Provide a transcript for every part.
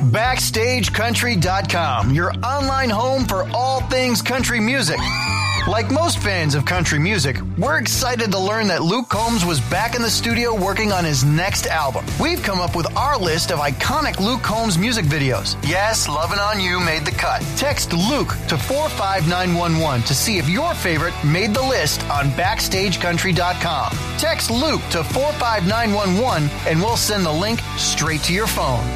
BackstageCountry.com, your online home for all things country music. Like most fans of country music, we're excited to learn that Luke Combs was back in the studio working on his next album. We've come up with our list of iconic Luke Combs music videos. Yes, Lovin' On You made the cut. Text Luke to 45911 to see if your favorite made the list on BackstageCountry.com. Text Luke to 45911 and we'll send the link straight to your phone.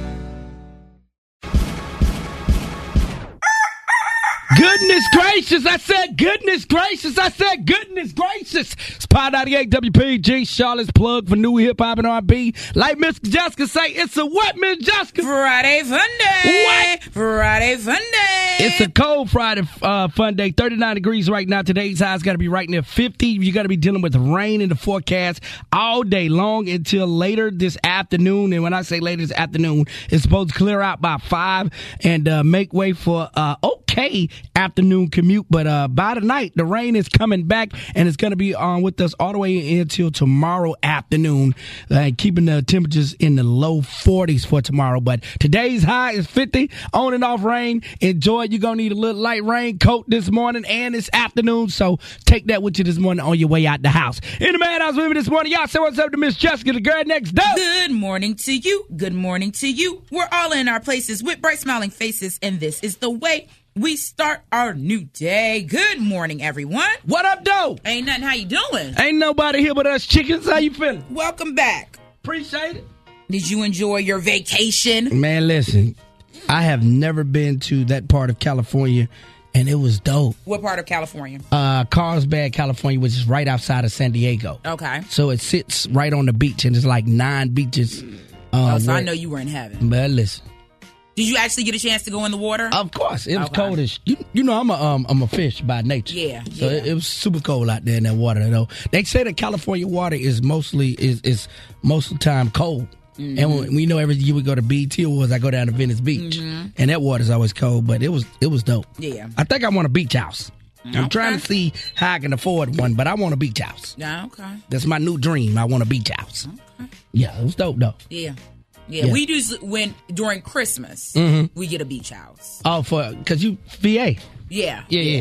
Goodness gracious, I said goodness gracious, I said goodness gracious. It's Pod 98 WPG, Charlotte's plug for new hip-hop and R&B. Like Miss Jessica say, it's a what, Miss Jessica? Friday Fun Day. What? Friday Fun Day. It's a cold Friday fun day, 39 degrees right now. Today's high's got to be right near 50. You're going to be dealing with rain in the forecast all day long until later this afternoon. And when I say later this afternoon, it's supposed to clear out by 5 and make way for okay afternoon commute, but by the night the rain is coming back and it's going to be on with us all the way until tomorrow afternoon, keeping the temperatures in the low 40s for tomorrow. But today's high is 50, on and off rain. Enjoy. You're going to need a little light rain coat this morning and this afternoon, so take that with you this morning on your way out the house. In the Madhouse with me this morning, y'all say what's up to Miss Jessica, the girl next door. Good morning to you. Good morning to you. We're all in our places with bright smiling faces, and this is the way we start our new day. Good morning, everyone. What up, though? Ain't nothing. How you doing? Ain't nobody here but us chickens. How you feeling? Welcome back. Appreciate it. Did you enjoy your vacation? Man, listen, I have never been to that part of California, and it was dope. What part of California? Carlsbad, California, which is right outside of San Diego. Okay. So it sits right on the beach, and it's like 9 beaches. So I know you were in heaven. But listen. Did you actually get a chance to go in the water? Of course. It was cold as you know I'm a fish by nature. Yeah. So it was super cold out there in that water though. They say that California water is mostly is most of the time cold. Mm-hmm. And we know every year we go to BET Awards, I go down to Venice Beach. Mm-hmm. And that water's always cold, but it was dope. Yeah. I think I want a beach house. Okay. I'm trying to see how I can afford one, but I want a beach house. Yeah, okay. That's my new dream. I want a beach house. Okay. Yeah, it was dope though. Yeah. Yeah, we do during Christmas, we get a beach house. Oh, because you VA. Yeah.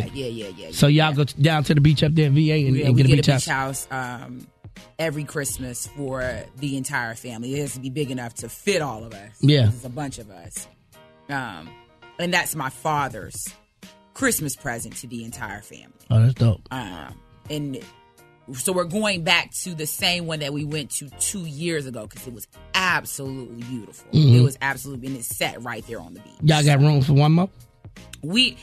So y'all go down to the beach up there in VA and get a beach house? Every Christmas for the entire family. It has to be big enough to fit all of us. Yeah. It's a bunch of us. And that's my father's Christmas present to the entire family. Oh, that's dope. And so we're going back to the same one that we went to 2 years ago because it was absolutely beautiful. Mm-hmm. It was absolutely, and it's set right there on the beach. Y'all got room for one more? We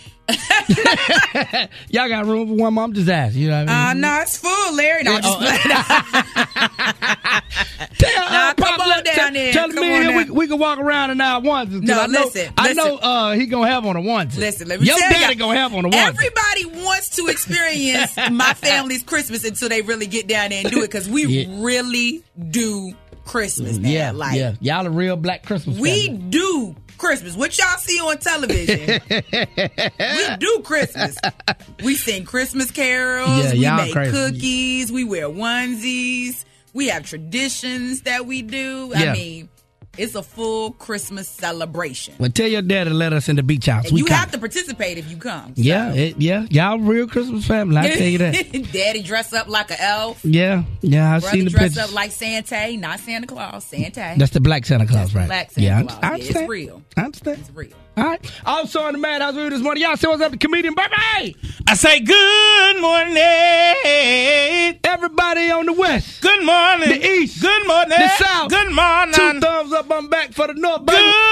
y'all got room for one more? I'm just asking. You know what I mean? No, it's full, Larry. No, come on down there. Tell me we can walk around in our onesies. No, listen. I know he gonna have on a onesie. Listen, let me Your tell daddy you, gonna have on a onesie. Everybody wants to experience my family's Christmas until they really get down there and do it because we really do Christmas now. Yeah. Y'all a real black Christmas we family. Do Christmas. What y'all see on television, we do Christmas. We sing Christmas carols. We make cookies. We wear onesies. We have traditions that we do. Yeah. I mean, it's a full Christmas celebration. Well, tell your dad to let us in the beach house. And you have to participate if you come. So. Yeah. Y'all real Christmas family. I tell you that. Daddy dress up like an elf. Yeah. I've seen the dress pictures. up like Santa, not Santa Claus. Santa. That's the black Santa Claus, right? Black Santa Claus. I understand. It's real. I understand. It's real. All right. Also in the Madhouse with me this morning, y'all say what's up to comedian Baby. I say good morning, everybody on the west. Good morning, the east. Good morning, the south. Good morning. 2 thumbs up, I'm back for the north. Baby. Good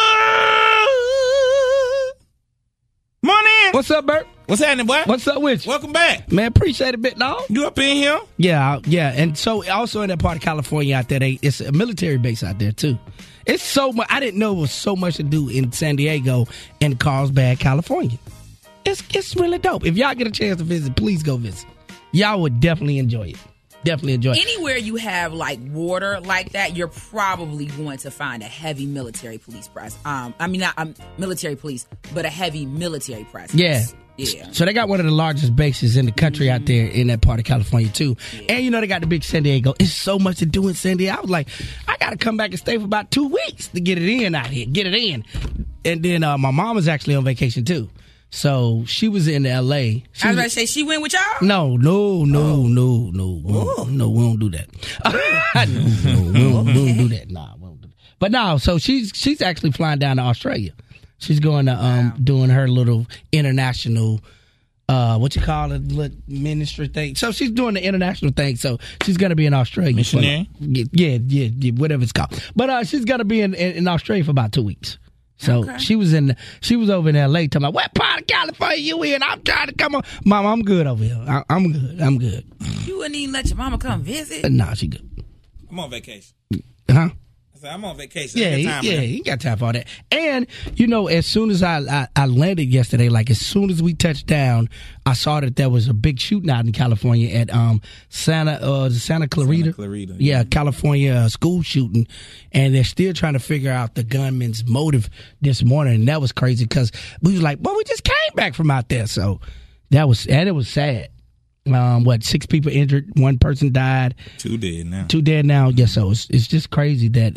morning. What's up, Bert? What's happening, boy? What's up with you? Welcome back, man. Appreciate it, bit dog. You up in here? Yeah. And so also in that part of California out there, it's a military base out there too. It's so much. I didn't know it was so much to do in San Diego and Carlsbad, California. It's really dope. If y'all get a chance to visit, please go visit. Y'all would definitely enjoy it. Anywhere you have like water like that, you're probably going to find a heavy military police presence. I mean, not military police, but a heavy military presence. Yeah. Yeah. So they got one of the largest bases in the country out there in that part of California, too. Yeah. And, they got the big San Diego. It's so much to do in San Diego. I was like, I got to come back and stay for about 2 weeks to get it in out here. Get it in. And then my mom was actually on vacation, too. So she was in L.A. I was about to say, she went with y'all? No, we don't do that. we don't do that. Nah, we don't do that. But no, so she's actually flying down to Australia. She's going to doing her little international, ministry thing. So she's doing the international thing. So she's going to be in Australia. Missionary? Yeah, whatever it's called. But she's going to be in Australia for about 2 weeks. So she was over in L.A. talking about, what part of California you in? I'm trying to come on. Mama, I'm good over here. I'm good. You wouldn't even let your mama come visit? Nah, she good. I'm on vacation. Huh? I'm on vacation. Yeah, he got time for all that. And, as soon as I landed yesterday, like as soon as we touched down, I saw that there was a big shooting out in California at Santa Clarita. Santa Clarita. Yeah, California school shooting. And they're still trying to figure out the gunman's motive this morning. And that was crazy because we was like, well, we just came back from out there. So it was sad. 6 people injured, 1 person died. 2 dead now. 2 dead now. Yeah, so it's just crazy that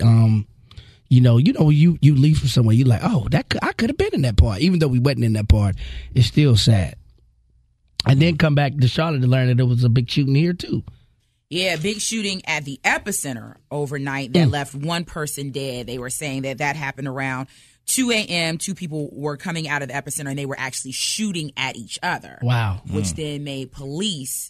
you leave from somewhere, you're like, oh, I could have been in that part, even though we wasn't in that part. It's still sad. And then come back to Charlotte to learn that there was a big shooting here too. Yeah, big shooting at the epicenter overnight that left 1 person dead. They were saying that happened around 2 a.m., 2 people were coming out of the epicenter and they were actually shooting at each other. Wow. Which then made police,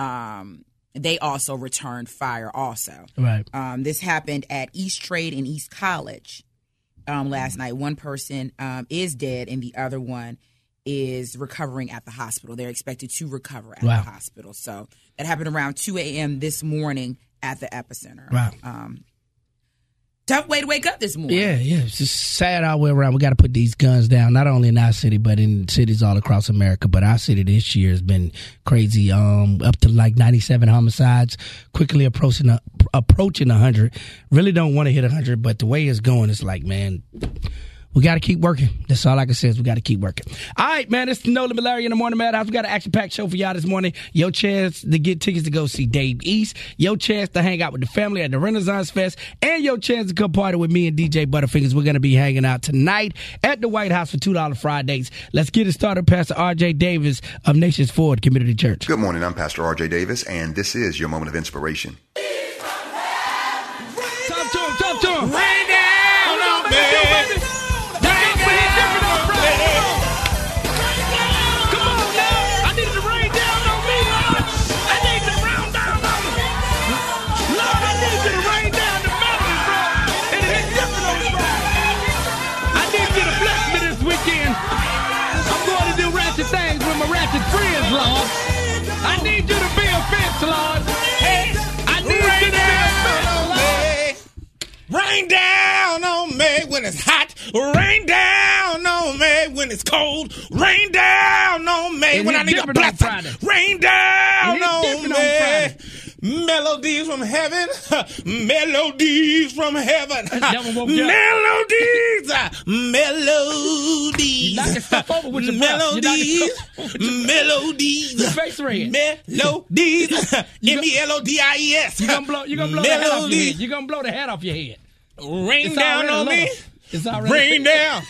they also returned fire also. Right. This happened at East Trade and East College last night. 1 person is dead and the other one is recovering at the hospital. They're expected to recover at the hospital. So that happened around 2 a.m. this morning at the epicenter. Wow. Tough way to wake up this morning. Yeah. It's just sad all the way around. We got to put these guns down, not only in our city, but in cities all across America. But our city this year has been crazy, up to like 97 homicides, quickly approaching 100. Really don't want to hit 100, but the way it's going, it's like, man, we got to keep working. That's all I can say is we got to keep working. All right, man, it's the No Limit Larry in the Morning Madhouse. We got an action-packed show for y'all this morning. Your chance to get tickets to go see Dave East. Your chance to hang out with the family at the Renaissance Fest. And your chance to come party with me and DJ Butterfingers. We're going to be hanging out tonight at the White House for $2 Fridays. Let's get it started. Pastor R.J. Davis of Nations Ford Community Church. Good morning. I'm Pastor R.J. Davis, and this is your moment of inspiration. Talk to him. Rain down on me. Things with my ratchet friends, Lord. I need you to be a fence, Lord. Hey, I need you to be a fence, Lord. Rain down on me when it's hot. Rain down on me when it's cold. Rain down on me when I need a blessing. Rain down on me. Melodies from heaven. Melodies from heaven. Melodies. Melodies. You knocking stuff over with your melodies. Melodies. Your face red. Melodies. M-E-L-O-D-I-E-S. You're gonna blow the hat off your head. You're gonna blow the hat off your head. Rain down on me. It's already rain down.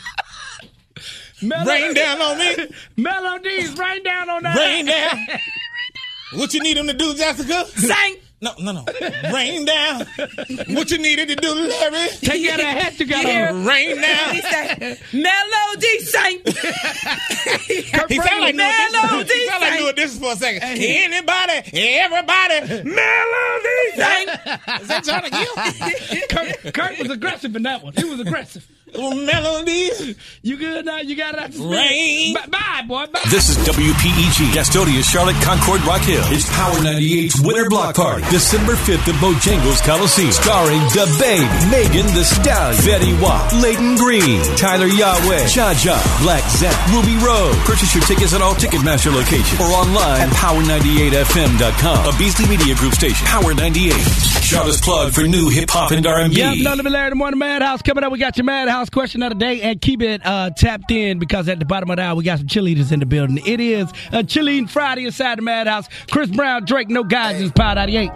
Rain down on me. Melodies, rain down on that. Rain down. What you need him to do, Jessica? Sing. No. Rain down. What you needed to do, Larry? Take out that hat you got on. Rain down. He said, melody sing. He sound like doing this for a second. Anybody, everybody, melody sing. Is that trying to kill? Kurt was aggressive in that one. He was aggressive. Melodies. You good now? You got it out the rain. Bye, boy. Bye. This is WPEG, Gastonia, Charlotte, Concord, Rock Hill. It's Power 98's Winter Block Party. December 5th at Bojangles Coliseum. Starring The Baby, Megan Thee Stallion, Betty Watt, Leighton Green, Tyler Yahweh, Cha-Cha, Black Zap, Ruby Rose. Purchase your tickets at all Ticketmaster locations or online at Power98FM.com. A Beasley Media Group station. Power 98. Shameless plug for new hip-hop and R&B. Yep, nothing but Larry the Morning Madhouse. Coming up, we got your Madhouse question of the day, and keep it tapped in because at the bottom of the hour, we got some cheerleaders in the building. It is a cheerleading Friday inside the Madhouse. Chris Brown, Drake, no guys, it's Power 98.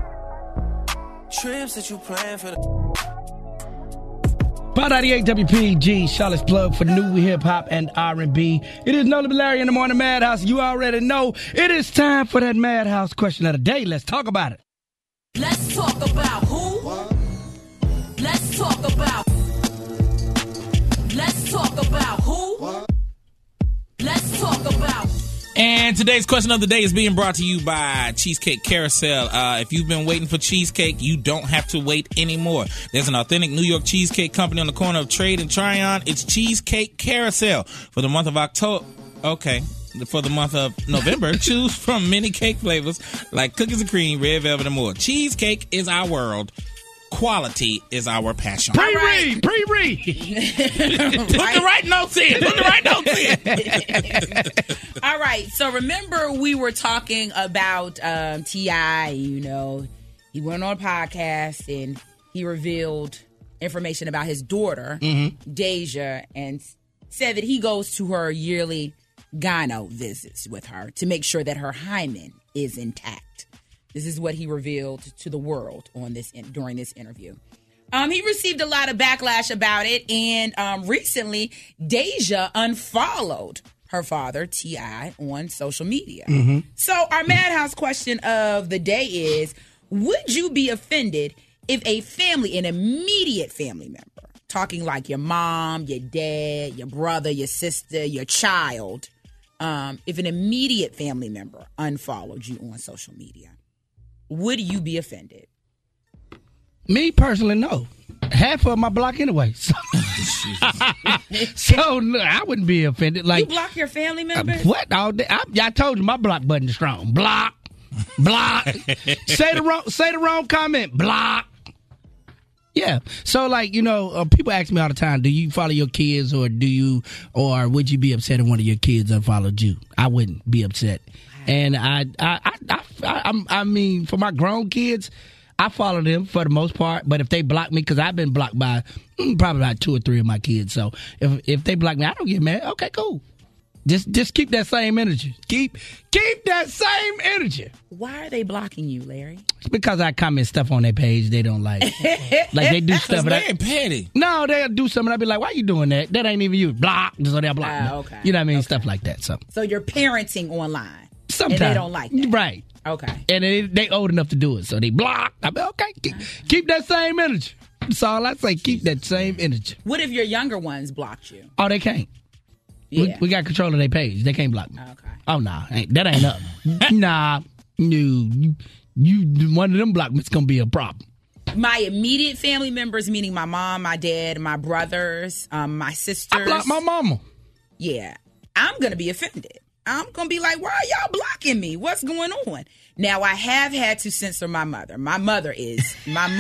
Trips that you plan for the Power 98 WPG, Charlotte's plug for new hip-hop and R&B. It is Nolan Larry in the Morning Madhouse. You already know it is time for that Madhouse question of the day. Let's talk about it. Let's talk about who? What? Let's talk about. Let's talk about who? What? Let's talk about. And today's question of the day is being brought to you by Cheesecake Carousel. If you've been waiting for cheesecake, you don't have to wait anymore. There's an authentic New York cheesecake company on the corner of Trade and Tryon. It's Cheesecake Carousel. For the month of October, for the month of November, choose from many cake flavors like cookies and cream, red velvet, and more. Cheesecake is our world. Quality is our passion. Pre-read. Put the right notes in. All right. So remember we were talking about T.I., he went on a podcast and he revealed information about his daughter, Deja, and said that he goes to her yearly gyno visits with her to make sure that her hymen is intact. This is what he revealed to the world during this interview. He received a lot of backlash about it, and recently, Deja unfollowed her father, T.I., on social media. So our Madhouse question of the day is, would you be offended if an immediate family member, talking like your mom, your dad, your brother, your sister, your child, if an immediate family member unfollowed you on social media? Would you be offended? Me personally, no. Half of my block anyway. So no, I wouldn't be offended. Like, you block your family members? What? All day? I told you my block button is strong. Block. Say the wrong comment. Block. Yeah. So, people ask me all the time, do you follow your kids or would you be upset if one of your kids unfollowed you? I wouldn't be upset. And I mean, for my grown kids, I follow them for the most part. But if they block me, because I've been blocked by probably about 2 or 3 of my kids. So if they block me, I don't get mad. Okay, cool. Just keep that same energy. Keep that same energy. Why are they blocking you, Larry? It's because I comment stuff on their page they don't like. Like they do stuff. They're petty. No, they'll do something. I'll be like, why you doing that? That ain't even you. Block. So they'll block me. Okay. You know what I mean? Okay. Stuff like that. So you're parenting online. Sometimes. And they don't like that. Right. Okay. And they old enough to do it. So they block. I mean, okay. Keep that same energy. That's all I say. Keep that same energy. What if your younger ones blocked you? Oh, they can't. Yeah. We got control of their page. They can't block me. Okay. Oh, nah. That ain't up. Nah. No. You one of them block me, it's going to be a problem. My immediate family members, meaning my mom, my dad, my brothers, my sisters. I block my mama. Yeah. I'm going to be offended. I'm going to be like, why are y'all blocking me? What's going on? Now, I have had to censor my mother. My mother is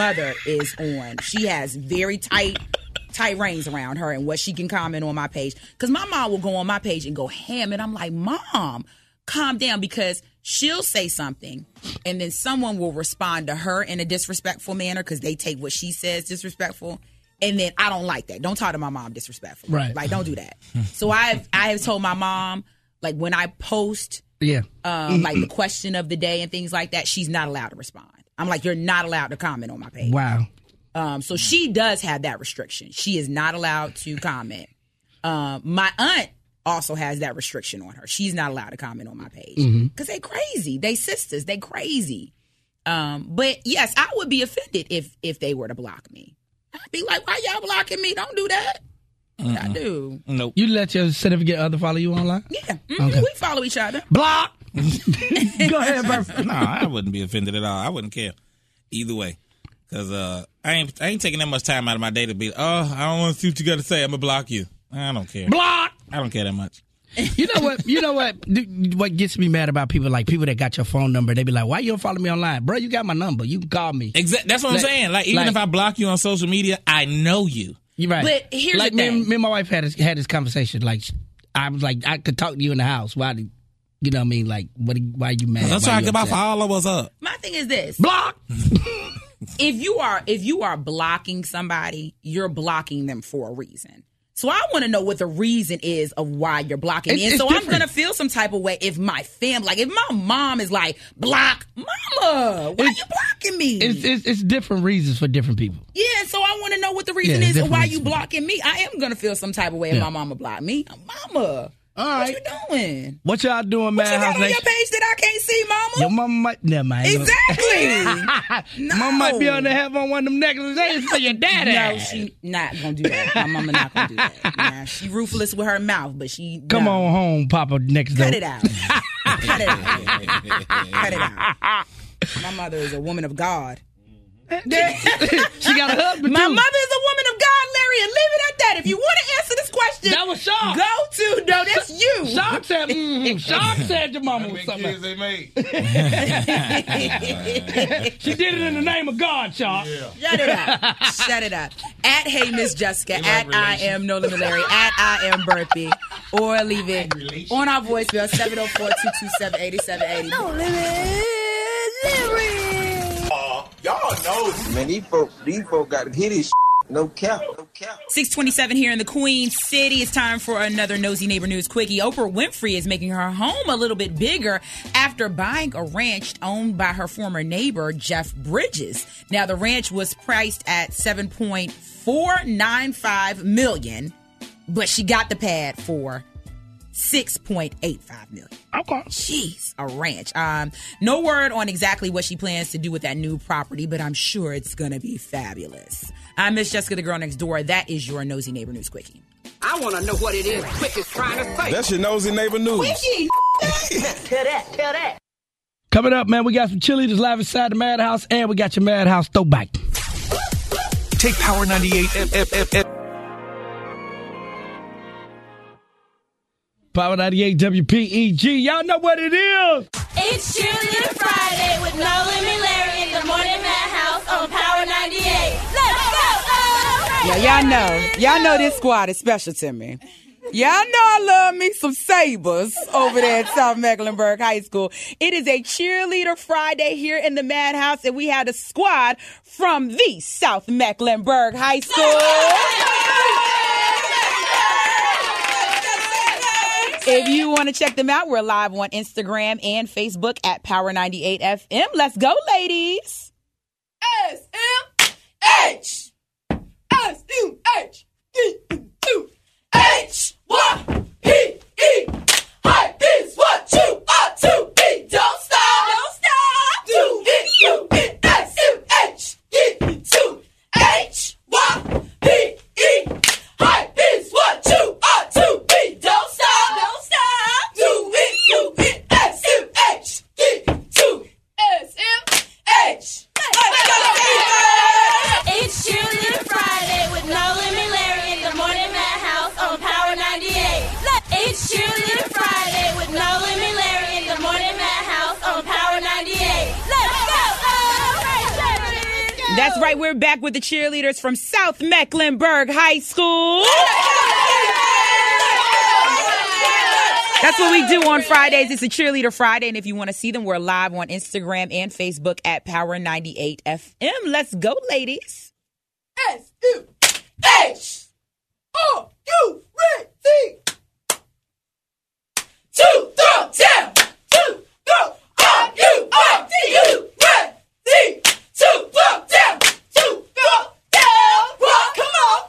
on. She has very tight reins around her and what she can comment on my page. Because my mom will go on my page and go ham. And I'm like, Mom, calm down, because she'll say something and then someone will respond to her in a disrespectful manner because they take what she says disrespectful. And then I don't like that. Don't talk to my mom disrespectful. Right. Like, don't do that. So I have told my mom, like, when I post like the question of the day and things like that, she's not allowed to respond. I'm like, you're not allowed to comment on my page. Wow. So she does have that restriction. She is not allowed to comment. My aunt also has that restriction on her. She's not allowed to comment on my page because they crazy. They sisters. They crazy. But yes, I would be offended if they were to block me. I'd be like, why y'all blocking me? Don't do that. I do. Nope. You let your significant other follow you online? Yeah. Okay. We follow each other. Block. Go ahead, Burf. No, I wouldn't be offended at all. I wouldn't care either way. Because I ain't taking that much time out of my day to be, I don't want to see what you got to say. I'm going to block you. I don't care. Block. I don't care that much. You know what? What gets me mad about people that got your phone number? They be like, "Why you don't follow me online, bro? You got my number. You can call me." That's what I'm saying. Like even if I block you on social media, I know you. You're right. But here's like the thing. Me and my wife had this conversation. Like I was like, I could talk to you in the house. Why? You know what I mean? Like, why are you mad? I'm trying to get my followers up. My thing is this: block. If you are blocking somebody, you're blocking them for a reason. So I want to know what the reason is of why you're blocking me. And so I'm going to feel some type of way if my family, like if my mom is like, block, mama, why are you blocking me? It's different reasons for different people. Yeah, so I want to know what the reason is of why you blocking me. I am going to feel some type of way if my mama block me. Mama. All right. What you doing? What y'all doing, man? What you got on your page that I can't see, mama? Your mama might... Never mind. Exactly. No. Mama might be on the have on one of them necklaces for your daddy. No, she not going to do that. My mama not going to do that. Nah, she ruthless with her mouth, but she... Come on home, Papa, next door. Cut it out. Cut it out. Cut it out. My mother is a woman of God. She got a husband, My too. mother is a woman of God, Larry, and leave it at that. If you want to answer this question, that was Shark. Go to, no, that's you. Shark said, Shark said your mama was something. Kids they made. She did it in the name of God, Shark. Yeah. Shut it up. Shut it up. At Hey Miss Jessica, at I am No Limit Larry, at I am Burpee, or leave it on our voicemail, 704-227-8780. No Limit Larry. Y'all know, man, these folk got to hit his no cap. 627 here in the Queen City. It's time for another Nosy Neighbor News Quickie. Oprah Winfrey is making her home a little bit bigger after buying a ranch owned by her former neighbor, Jeff Bridges. Now, the ranch was priced at $7.495 million, but she got the pad for $6.85 million. Okay. Jeez, a ranch. No word on exactly what she plans to do with that new property, but I'm sure it's going to be fabulous. I'm Miss Jessica, the girl next door. That is your Nosy Neighbor News Quickie. I want to know what it is Quick is trying to say. That's your Nosy Neighbor News. Quickie! Tell that. Coming up, man, we got some cheerleaders live inside the Madhouse, and we got your Madhouse throwback. Take Power 98 Power 98 WPEG. Y'all know what it is. It's Cheerleader Friday with No Limit Larry in the Morning Madhouse on Power 98. Let's go! Y'all know this squad is special to me. Y'all know I love me some Sabres over there at South Mecklenburg High School. It is a Cheerleader Friday here in the Madhouse, and we had a squad from the South Mecklenburg High School. If you want to check them out, we're live on Instagram and Facebook at Power 98 FM. Let's go, ladies. SMH. SMH. H-Y-P-E. Hype is what you ought to be. Don't stop. Don't stop. Do it. Do it. SMH. Get to H-Y-P-E. Hype is what you ought to be. Don't stop. Don't stop. Do it. Do it. SMH. Get to SMH. It's Cheerleader Friday with No Limit Larry in the Morning Madhouse on Power 98. It's Cheerleader Friday with No Limit Larry in the Morning Madhouse on Power 98. Let's go! That's right, we're back with the cheerleaders from South Mecklenburg High School. That's what we do on Fridays. It's a Cheerleader Friday, and if you want to see them, we're live on Instagram and Facebook at Power 98 FM. Let's go, ladies. S-U-H. Are you ready? 2, 3, down. 2, 3. Are you ready? 2, 3, down. 2, 3, down. Rock, come on.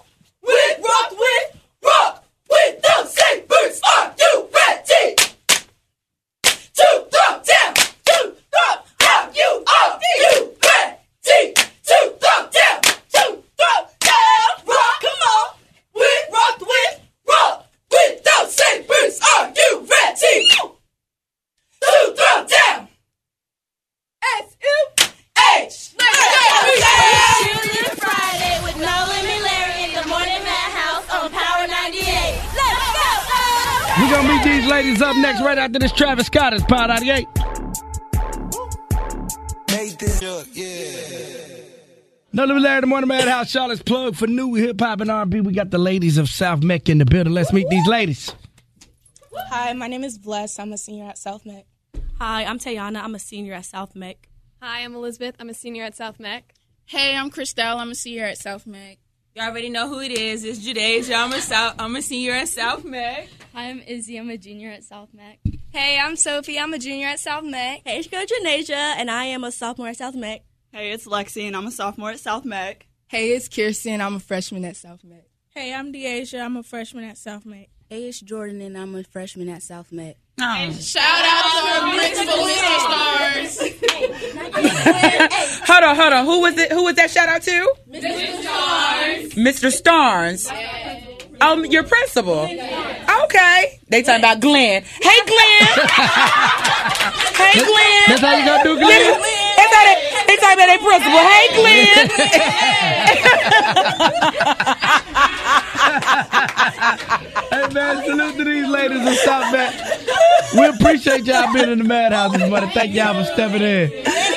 Rock with the Sabres. Are you ready? 2, 3, down. 2, 3. Are you ready? 2, 3, down. 2, 3, down. Rock, come on. We're going to meet these ladies up next right after this Travis Scott is Power 98. No Limit Larry, the Morning Madhouse, Charlotte's plug for new hip-hop and R&B. We got the ladies of South Mech in the building. Let's meet these ladies. Hi, my name is Bless. I'm a senior at South Mech. Hi, I'm Tayana. I'm a senior at South Mech. Hi, I'm Elizabeth. I'm a senior at South Mech. Hey, I'm Christelle. I'm a senior at South Mech. You already know who it is. It's Jadeja. I'm a senior at South Mech. Hi, I'm Izzy. I'm a junior at South Mech. Hey, I'm Sophie. I'm a junior at South Mech. Hey, it's Janasia, and I am a sophomore at South Mech. Hey, it's Lexi, and I'm a sophomore at South Mech. Hey, it's Kirsten. I'm a freshman at South Mech. Hey, I'm Deasia. I'm a freshman at South Mech. Hey, it's Jordan, and I'm a freshman at South Mech. Hey, shout out to our principal, Mr. Stars. Hold on. Who was that shout out to? Mr. Starnes. Your principal. Okay. They talking about Glenn. Hey, Glenn. Hey, Glenn. That's how you gonna do, Glenn? They talking about their principal. Hey, Glenn. Hey, man, salute to these ladies in South Mech. We appreciate y'all being in the Madhouse this morning. Thank y'all for stepping in.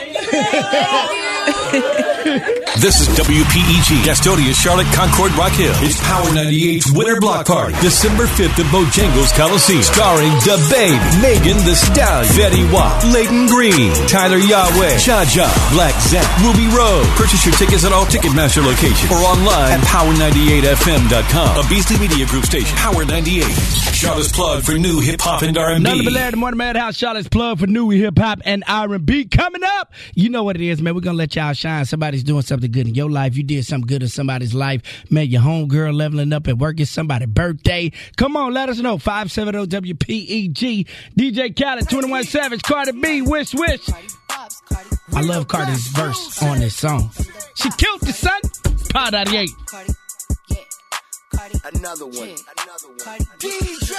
This is WPEG, Gastonia, Charlotte, Concord, Rock Hill. It's Power 98's Winter Block Party, December 5th at Bojangles Coliseum. Starring Da Baby, Megan Thee Stallion, Fetty Wap, Leighton Green, Tyler Yahweh, Cha-Cha, Black Zach, Ruby Road. Purchase your tickets at all Ticketmaster locations or online at Power98FM.com. A Beasley Media Group station. Power 98. Charlotte's plug for new hip-hop and R&B. None but Larry, the Morning Madhouse, Charlotte's plug for new hip-hop and R&B. Coming up, you know what it is, man. We're going to let y'all shine. Somebody's doing something good in your life. You did something good in somebody's life. Man, your homegirl leveling up at work. It's somebody's birthday. Come on, let us know. 570-WPEG. DJ Khaled, 21 Savage, Cardi B, Wish Wish. I love Cardi's verse on this song. She killed the son. Power 98. Another one. DJ.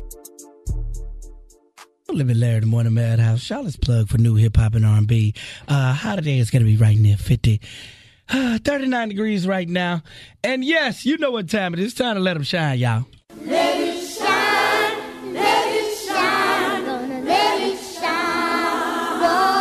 Living Larry, the Morning Madhouse, Charlotte's plug for new hip-hop and R&B. Holiday is going to be right near 50. 39 degrees right now. And yes, you know what time it is. It's time to let them shine, y'all. Let it shine, let it shine, gonna let it shine.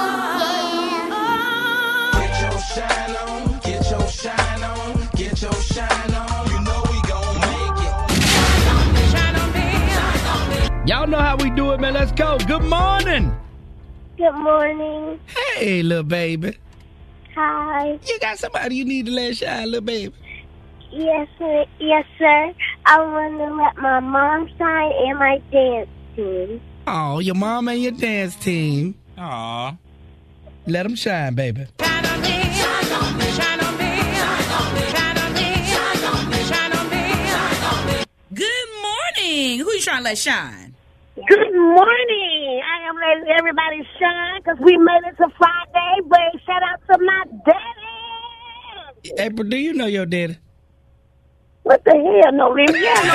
Oh, yeah. Get your shine on, get your shine on, get your shine on. You know we gon' make it. Shine on me, shine on me. Y'all know how we do it, man. Let's go. Good morning. Good morning. Hey, little baby. Hi. You got somebody you need to let shine, little baby? Yes, sir. I want to let my mom shine and my dance team. Oh, your mom and your dance team. Aw. Let them shine, baby. Shine on me, shine on me, shine on me, shine on me, shine on me, shine on me, shine on me, shine on me. Good morning. Who you trying to let shine? Good morning. I am letting everybody shine because we made it to Friday. But shout out to my daddy. April, do you know your daddy? What the hell? No, really? Yeah.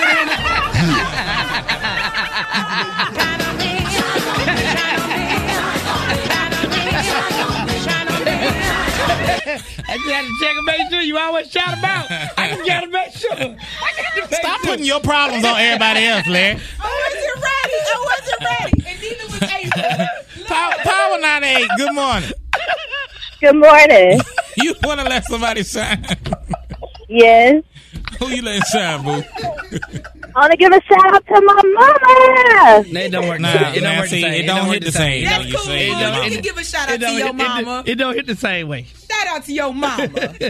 I just had to check and make sure you always shout them out. I just got to make sure. Stop putting your problems on everybody else, Larry. I wasn't ready. And neither was April. Power 98, good morning. Good morning. You want to let somebody shine? Yes. Who you letting shine, boo? I want to give a shout out to my mama. It don't work. It don't hit the same. That's cool. You can give a shout out to your mama. It don't hit the same way. Shout out to your mama.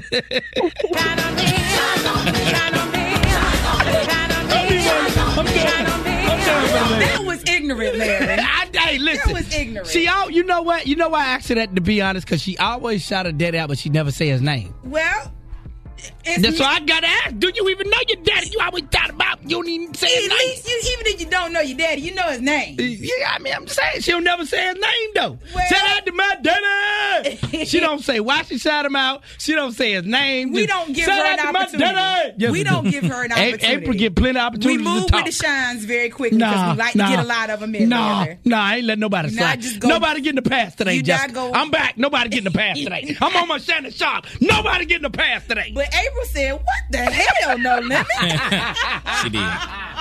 That was ignorant, Larry. Hey, listen. That was ignorant. You know what? You know why I asked her that, to be honest? Because she always shout her daddy out, but she never say his name. Well, so I gotta ask, do you even know your daddy? You always talk about, you don't even say his name. Even if you don't know your daddy, you know his name. Yeah, I mean, I'm saying she'll never say his name, though. Well, shout out to my daddy. She don't say why she shout him out. She don't say his name. We don't give her an opportunity. Yes, we don't give her an opportunity. April get plenty of opportunities to talk. We move with the shines very quickly because we like to get a lot of them in there. I ain't letting nobody slide. Nobody getting the pass today, Jessica. I'm back. Nobody getting the pass today. I'm on my Shannon Sharp. Nobody getting the pass today. But April said, what the hell, no limit? She did.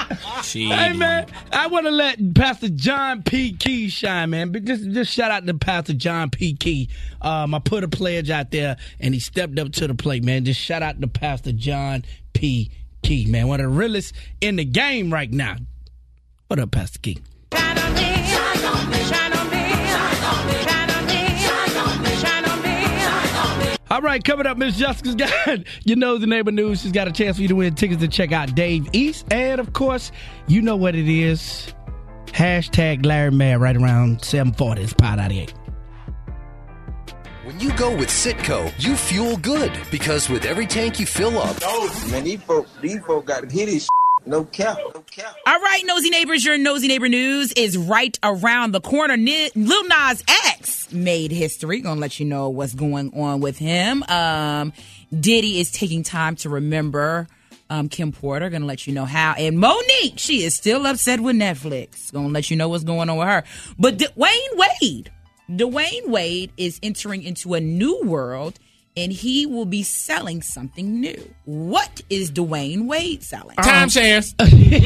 Hey, man, I want to let Pastor John P. Key shine, man. But just shout out to Pastor John P. Key. I put a pledge out there, and he stepped up to the plate, man. Just shout out to Pastor John P. Key, man. One of the realest in the game right now. What up, Pastor Key? Shine on me, shine on me, shine on me, shine on me, shine on me, shine on me, shine on me, shine on me. All right, coming up, Miss Jessica's got your Nosy Neighbor News. She's got a chance for you to win tickets to check out Dave East. And, of course, you know what it is. Hashtag Larry Mad right around 7:40. It's Power 98. When you go with Citgo, you fuel good. Because with every tank you fill up... Man, these folks got to hit his no cap. All right, Nosy Neighbors, your Nosy Neighbor News is right around the corner. Lil Nas X made history. Gonna let you know what's going on with him. Diddy is taking time to remember Kim Porter. Gonna let you know how. And Monique, she is still upset with Netflix. Gonna let you know what's going on with her. But Dwayne Wade is entering into a new world, and he will be selling something new. What is Dwayne Wade selling? Timeshares.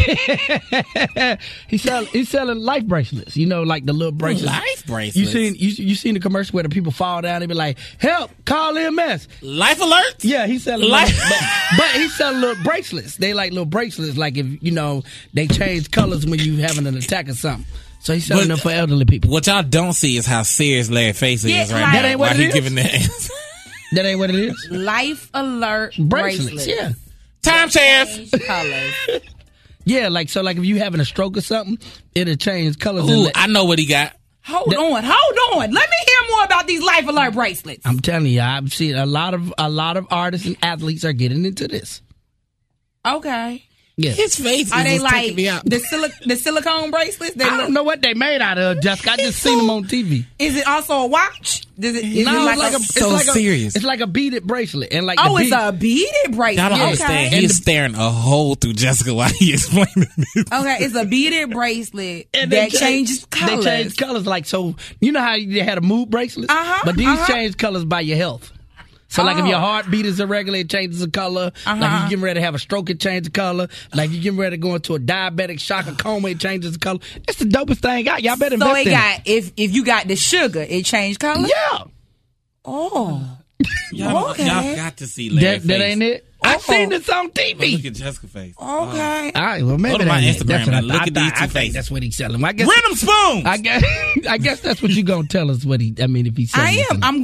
He's selling life bracelets. You know, like the little bracelets. Life bracelets. You seen the commercial where the people fall down? They be like, "Help! Call EMS." Life alert. Yeah, he's selling life, but he's selling little bracelets. They like little bracelets, like if they change colors when you having an attack or something. So he's selling them for elderly people. What y'all don't see is how serious Larry Face is right now. That ain't what Why it he is? giving that answer. That ain't what it is? Life alert bracelets. Yeah. Timeshares. Colors. Yeah, like if you having a stroke or something, it'll change colors. Ooh, I know what he got. Hold on. Let me hear more about these Life Alert bracelets. I'm telling you, I've seen a lot of artists and athletes are getting into this. Okay. Yeah. His face are they like me out. the silicone bracelets? I don't know what they made out of, Jessica. I just seen them on TV. Is it also a watch? Serious. It's like a beaded bracelet, and like it's a beaded bracelet. Y'all don't understand. He is staring a hole through Jessica while he explaining this. Okay, it's a beaded bracelet that changes colors. They change colors, like so. You know how you had a mood bracelet, but these change colors by your health. So, like, if your heartbeat is irregular, it changes the color. Like, if you're getting ready to have a stroke, it changes the color. Like, you're getting ready to go into a diabetic shock or coma, it changes the color. It's the dopest thing out. Y'all better invest in it. If you got the sugar, it changed color? Yeah. Oh. Y'all got to see Larry That ain't it? I've seen this on TV. Look at Jessica's face. Okay. All right, well, maybe go to my Instagram and look at these two faces. That's what he's selling. I guess, Rhythm spoons! I guess that's what you're going to tell us if he's selling.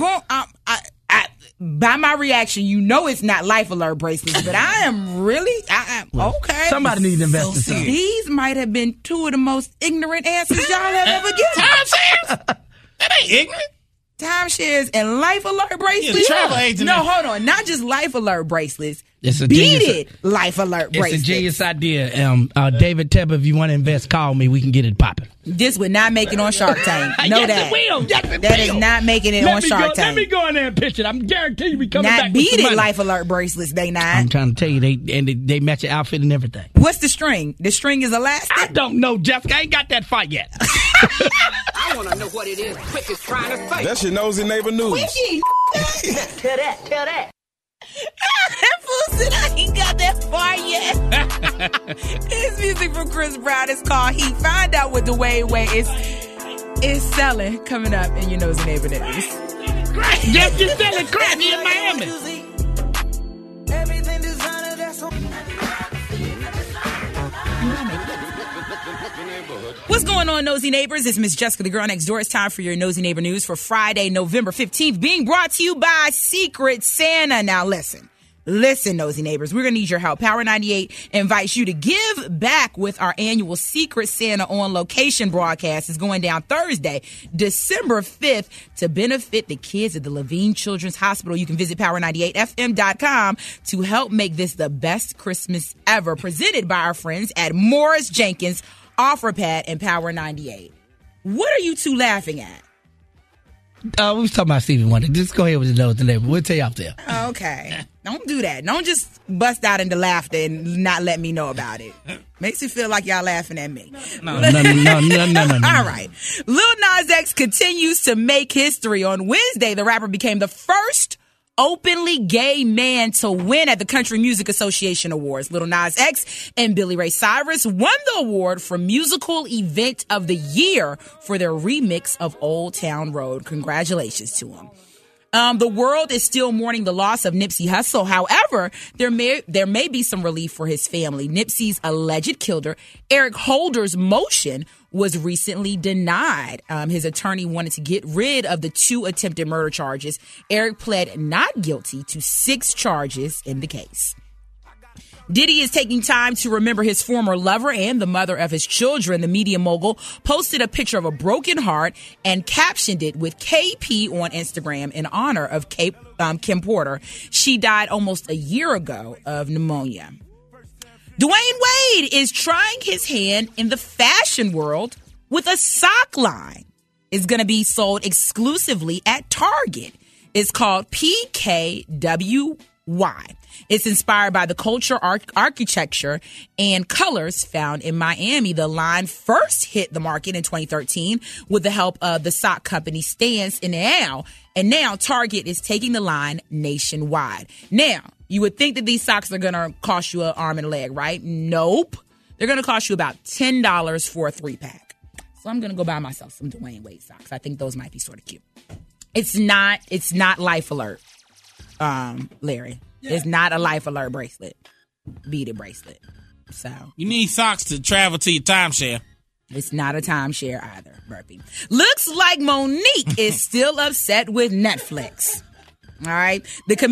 By my reaction, you know it's not Life Alert bracelets, but I am really, okay. Somebody needs to invest in something. These might have been two of the most ignorant answers y'all have ever given. Timeshares? That ain't ignorant. Timeshares and Life Alert bracelets? Travel agent. No, hold on. Not just Life Alert bracelets. It's a beaded Life Alert bracelets. It's a genius idea. David Tepper, if you want to invest, call me. We can get it popping. This would not make it on Shark Tank. Know yes, that. It will. Yes, it that will. Is not making it on Shark Tank. Let me go in there and pitch it. I'm guaranteed we coming not back with some money. Not beaded Life Alert bracelets, they not. I'm trying to tell you, they match your outfit and everything. What's the string? The string is elastic? I don't know, Jessica. I ain't got that fight yet. I want to know what it is. Quick as trying to fight. That's your Nosy Neighbor News. Quickie. Tell that. That fool said I ain't got that far yet. His music from Chris Brown is called Heat. Find out what Dwayne Wade is selling coming up in your Nosy Neighbor News. Yes, you're selling crack in Miami. Everything designer that's on. What's going on, Nosy Neighbors? It's Miss Jessica, the girl next door. It's time for your Nosy Neighbor News for Friday, November 15th, being brought to you by Secret Santa. Now, listen, Nosy Neighbors, we're going to need your help. Power 98 invites you to give back with our annual Secret Santa on location broadcast. It's going down Thursday, December 5th, to benefit the kids at the Levine Children's Hospital. You can visit power98fm.com to help make this the best Christmas ever, presented by our friends at Morris Jenkins, OfferPad, and Power 98. What are you two laughing at? We was talking about Stevie Wonder. Just go ahead with the Nosy Neighbor. We'll tell you off there. Okay. Don't do that. Don't just bust out into laughter and not let me know about it. Makes it feel like y'all laughing at me. No. All right. Lil Nas X continues to make history. On Wednesday, the rapper became the first openly gay man to win at the Country Music Association Awards. Lil Nas X and Billy Ray Cyrus won the award for Musical Event of the Year for their remix of Old Town Road. Congratulations to them. The world is still mourning the loss of Nipsey Hussle. However, there may be some relief for his family. Nipsey's alleged killer, Eric Holder's motion was recently denied. His attorney wanted to get rid of the 2 attempted murder charges. Eric pled not guilty to 6 charges in the case. Diddy is taking time to remember his former lover and the mother of his children. The media mogul posted a picture of a broken heart and captioned it with KP on Instagram in honor of Kim Porter. She died almost a year ago of pneumonia. Dwayne Wade is trying his hand in the fashion world with a sock line. It's going to be sold exclusively at Target. It's called PKWY. It's inspired by the culture, architecture, and colors found in Miami. The line first hit the market in 2013 with the help of the sock company Stance and now Target is taking the line nationwide. Now, you would think that these socks are going to cost you an arm and a leg, right? Nope. They're going to cost you about $10 for a 3-pack. So I'm going to go buy myself some Dwayne Wade socks. I think those might be sort of cute. It's not Life Alert, Larry. Yeah. It's not a Life Alert bracelet, beaded bracelet. So you need socks to travel to your timeshare. It's not a timeshare either, Burpee. Looks like Monique is still upset with Netflix. All right.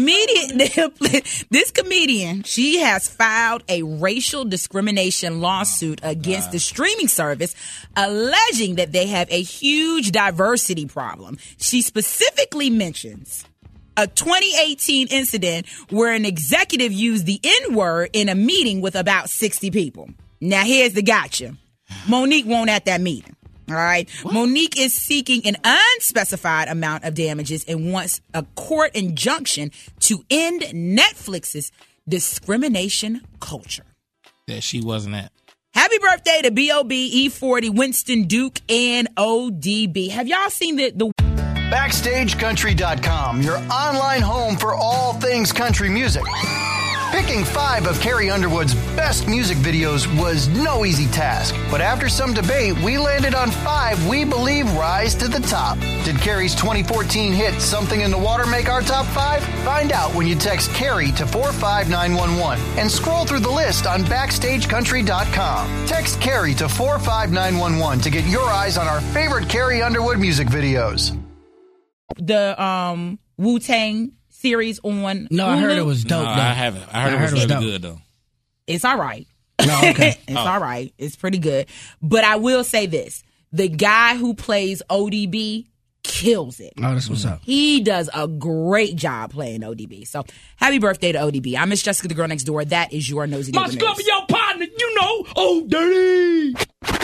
This comedian, she has filed a racial discrimination lawsuit against the streaming service, alleging that they have a huge diversity problem. She specifically mentions a 2018 incident where an executive used the N-word in a meeting with about 60 people. Now, here's the gotcha. Monique won't at that meeting. All right. What? Monique is seeking an unspecified amount of damages and wants a court injunction to end Netflix's discrimination culture. That she wasn't at. Happy birthday to B.O.B., E40, Winston Duke, and ODB. Have y'all seen the BackstageCountry.com, your online home for all things country music. Picking 5 of Carrie Underwood's best music videos was no easy task. But after some debate, we landed on 5 we believe rise to the top. Did Carrie's 2014 hit Something in the Water make our top 5? Find out when you text Carrie to 45911 and scroll through the list on BackstageCountry.com. Text Carrie to 45911 to get your eyes on our favorite Carrie Underwood music videos. The Wu-Tang series on No, Hulu. I heard it was dope. No, I haven't. I heard it was really good, though. It's all right. No, okay. It's all right. It's pretty good. But I will say this. The guy who plays ODB kills it. Oh, that's what's up. He does a great job playing ODB. So, happy birthday to ODB. I'm Miss Jessica, the girl next door. That is your Nosy Neighbor News. My Scorpio partner, you know, oh, dirty.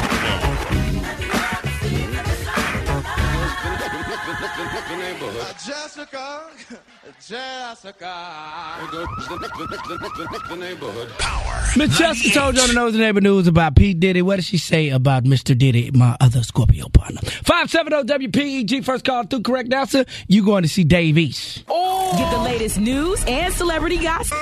Jessica. The neighborhood. Power. Miss Jessica told you on the Nosy Neighbor News about P. Diddy. What did she say about Mr. Diddy, my other Scorpio partner? 570-WPEG, first call through correct answer. You going to see Dave East. Oh. Get the latest news and celebrity gossip.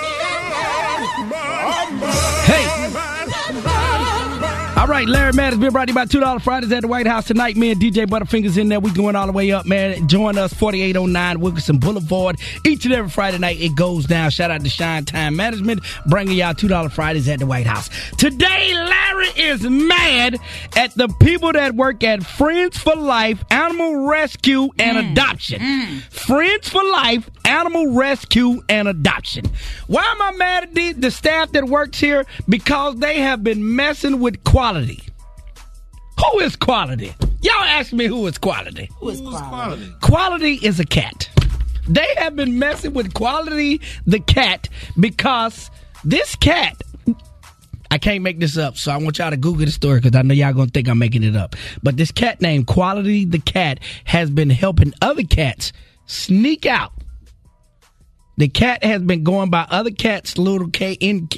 Hey. All right, Larry Matters been brought to you by $2 Fridays at the White House tonight. Me and DJ Butterfingers in there. We going all the way up, man. Join us, 4809 Wilkerson Boulevard. Each and every Friday night, it goes down. Shout out to Shine Time Management, bringing y'all $2 Fridays at the White House. Today, Larry is mad at the people that work at Friends for Life, Animal Rescue, and Adoption. Friends for Life, Animal Rescue, and Adoption. Why am I mad at the staff that works here? Because they have been messing with quality. Who is Quality? Y'all ask me who is Quality. Who is Quality? Quality is a cat. They have been messing with Quality the cat because this cat, I can't make this up, so I want y'all to Google the story because I know y'all going to think I'm making it up. But this cat named Quality the cat has been helping other cats sneak out. The cat has been going by other cats' little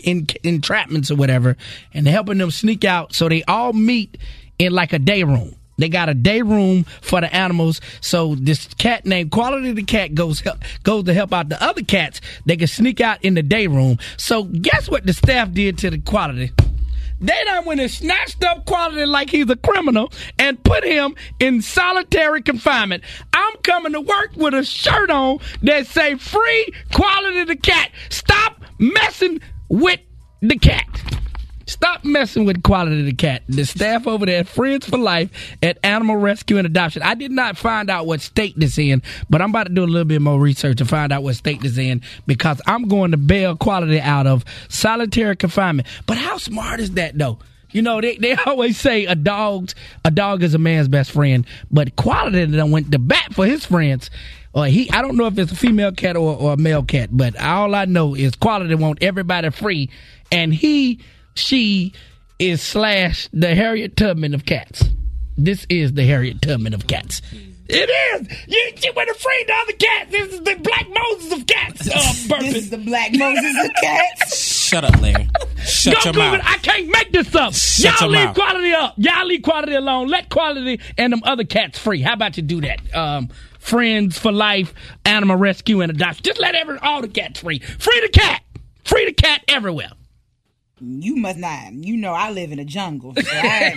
entrapments or whatever and helping them sneak out so they all meet in like a day room. They got a day room for the animals. So this cat named Quality the Cat goes to help out the other cats. They can sneak out in the day room. So guess what the staff did to the Quality? They done went and snatched up Quality like he's a criminal and put him in solitary confinement. I'm coming to work with a shirt on that say free Quality the Cat. Stop messing with the cat. Stop messing with Quality the Cat. The staff over there, Friends for Life at Animal Rescue and Adoption. I did not find out what state this in, but I'm about to do a little bit more research to find out what state this in because I'm going to bail Quality out of solitary confinement. But how smart is that, though? You know, they always say a dog is a man's best friend, but Quality done went to bat for his friends. I don't know if it's a female cat or a male cat, but all I know is Quality want everybody free, and she is / the Harriet Tubman of cats. This is the Harriet Tubman of cats. It is. You went to free the other cat. This is the Black Moses of cats. This is the Black Moses of cats. Shut up, Larry. Shut your mouth. I can't make this up. Y'all leave Quality up. Y'all leave Quality alone. Let Quality and them other cats free. How about you do that? Friends for Life, Animal Rescue and Adoption. Just let all the cats free. Free the cat. Free the cat everywhere. You must not. You know I live in a jungle. So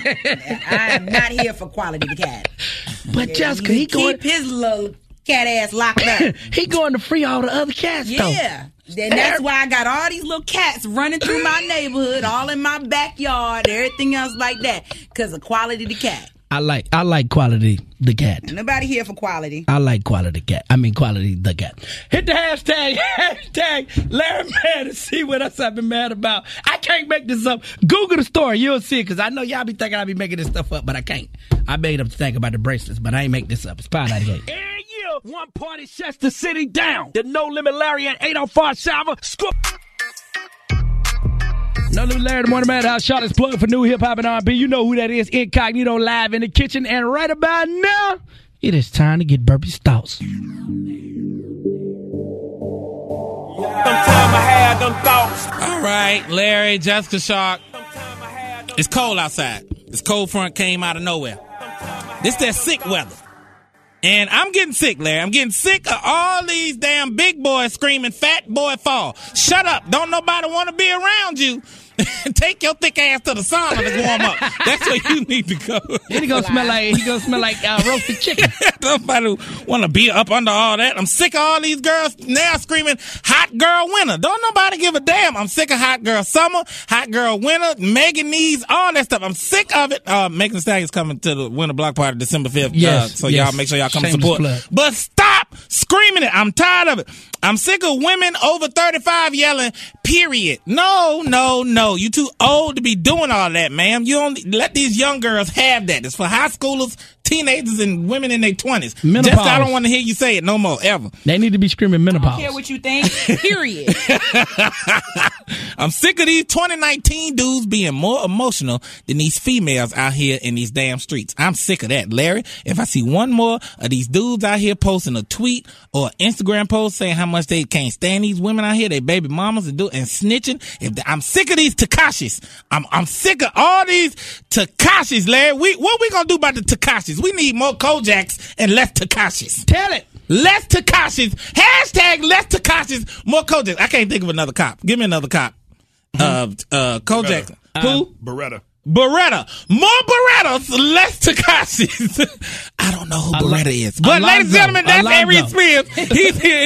I am not here for Quality the Cat. But Jessica, he keep his little cat ass locked up. He going to free all the other cats, though. Yeah. And that's why I got all these little cats running through my neighborhood, all in my backyard, everything else like that, because of Quality the Cat. I like Quality the Cat. Nobody here for Quality. I like Quality Cat. I mean Quality the Cat. Hit the hashtag Larry mad to see what else I've been mad about. I can't make this up. Google the story. You'll see it because I know y'all be thinking I be making this stuff up, but I can't. I made up to think about the bracelets, but I ain't make this up. It's Power 98. One party shuts the city down. The No Limit Larry and 805 Salva. Scoop. No Limit Larry, the Morning Madhouse. Charlotte's plug for new hip hop and R&B. You know who that is. Incognito live in the kitchen. And right about now, it is time to get Burpie's thoughts. Sometime I had them thoughts. All right, Larry, Jessica Shark. It's cold outside. This cold front came out of nowhere. This that sick weather. And I'm getting sick, Larry. I'm getting sick of all these damn big boys screaming, fat boy fall. Shut up. Don't nobody want to be around you. Take your thick ass to the sauna to warm up. That's where you need to go. He gonna smell like roasted chicken. Nobody want to be up under all that. I'm sick of all these girls now screaming hot girl winter. Don't nobody give a damn. I'm sick of hot girl summer, hot girl winter, Megan needs all that stuff. I'm sick of it. Megan Thee Stallion's coming to the winter block party December 5th. Yes, y'all make sure y'all come and support. But stop screaming it. I'm tired of it. I'm sick of women over 35 yelling, period. No. You too old to be doing all that, ma'am. You don't let these young girls have that. It's for high schoolers, teenagers, and women in their 20s. Menopause. Just I don't want to hear you say it no more, ever. They need to be screaming menopause. I don't care what you think, period. I'm sick of these 2019 dudes being more emotional than these females out here in these damn streets. I'm sick of that, Larry. If I see one more of these dudes out here posting a tweet or Instagram post saying how much they can't stand these women out here, they baby mamas, and snitching, I'm sick of these Tekashis. I'm sick of all these Tekashis, Larry. What we gonna do about the Tekashis? We need more Kojaks and less Tekashis. Tell it. Less Tekashis. Hashtag less Tekashis, more Kojaks. I can't think of another cop. Give me another cop. Kojak. Who? Beretta. More Berettas, less Tekashis. I don't know who Beretta is. But ladies and gentlemen, that's Ariel Spears. He's here.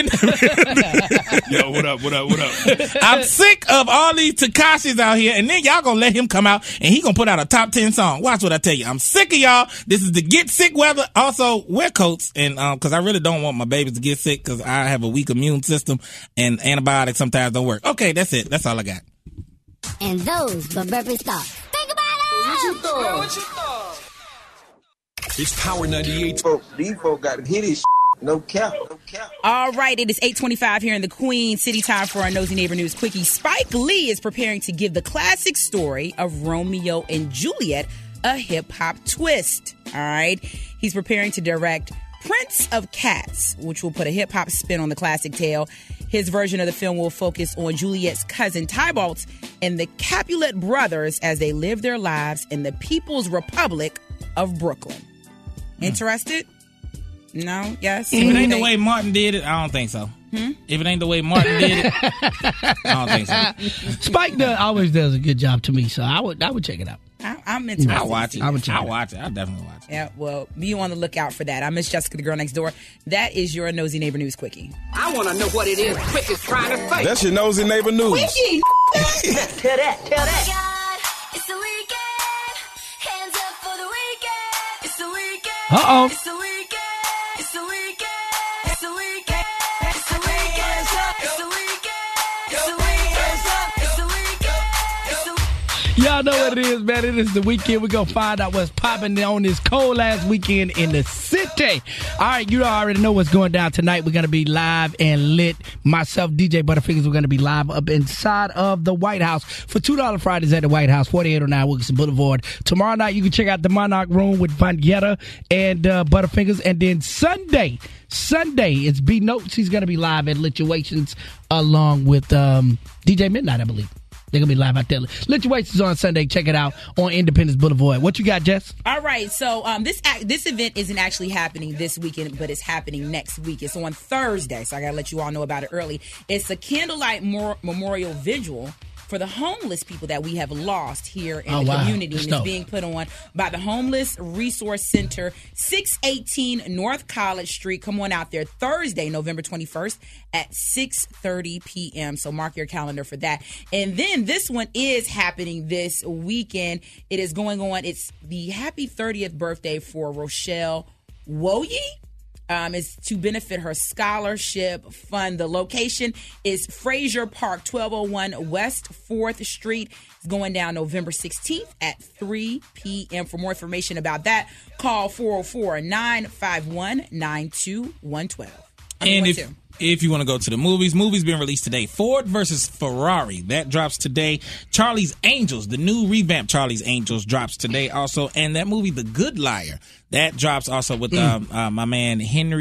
Yo, what up? I'm sick of all these Tekashis out here, and then y'all gonna let him come out and he gonna put out a top 10 song. Watch what I tell you. I'm sick of y'all. This is the get sick weather. Also, wear coats, and cause I really don't want my babies to get sick cause I have a weak immune system and antibiotics sometimes don't work. Okay, that's it. That's all I got. And those were Burpie's thoughts. What you thought? It's Power 98. These folks got to hit his no cap. All right, it is 8:25 here in the Queen City. Time for our Nosy Neighbor News Quickie. Spike Lee is preparing to give the classic story of Romeo and Juliet a hip-hop twist. All right? He's preparing to direct Prince of Cats, which will put a hip-hop spin on the classic tale. His version of the film will focus on Juliet's cousin Tybalt and the Capulet brothers as they live their lives in the People's Republic of Brooklyn. Interested? No? Yes? If it ain't the way Martin did it, I don't think so. If it ain't the way Martin did it, I don't think so. Spike always does a good job to me, so I would check it out. I'm interested. I'll watch it. I'll watch it. I'll definitely watch it. Yeah, well, be on the lookout for that. I'm Miss Jessica, the girl next door. That is your Nosy Neighbor News Quickie. I want to know what it is Quick is trying to say. That's your Nosy Neighbor News. Quickie! Tell that. It's the weekend. Hands up for the weekend. It's the weekend. Uh-oh. It's the weekend. It's the weekend. It's the weekend. It's the weekend. It's the weekend. It's the weekend. It's the weekend. It's the weekend. Y'all know what it is, man. It is the weekend. We're going to find out what's popping on this cold-ass weekend in the city. All right, you already know what's going down tonight. We're going to be live and lit. Myself, DJ Butterfingers, we're going to be live up inside of the White House for $2 Fridays at the White House, 4809 Wilkinson Boulevard. Tomorrow night, you can check out the Monarch Room with Vanetta and Butterfingers. And then Sunday, it's B Notes. He's going to be live at Lituations along with DJ Midnight, I believe. They're going to be live out there. Lituations on Sunday. Check it out on Independence Boulevard. What you got, Jess? All right. So this event isn't actually happening this weekend, but it's happening next week. It's on Thursday, so I got to let you all know about it early. It's a candlelight memorial vigil for the homeless people that we have lost here in the community. And it's being put on by the Homeless Resource Center, 618 North College Street. Come on out there Thursday, November 21st at 6:30 p.m. So mark your calendar for that. And then this one is happening this weekend. It is going on. It's the happy 30th birthday for Rochelle Woye. Is to benefit her scholarship fund. The location is Frazier Park, 1201 West 4th Street. It's going down November 16th at 3 p.m. For more information about that, call 404-951-9212. And if you want to go to the movies being released today. Ford versus Ferrari, that drops today. Charlie's Angels, the new revamp Charlie's Angels drops today also. And that movie, The Good Liar, that drops also with my man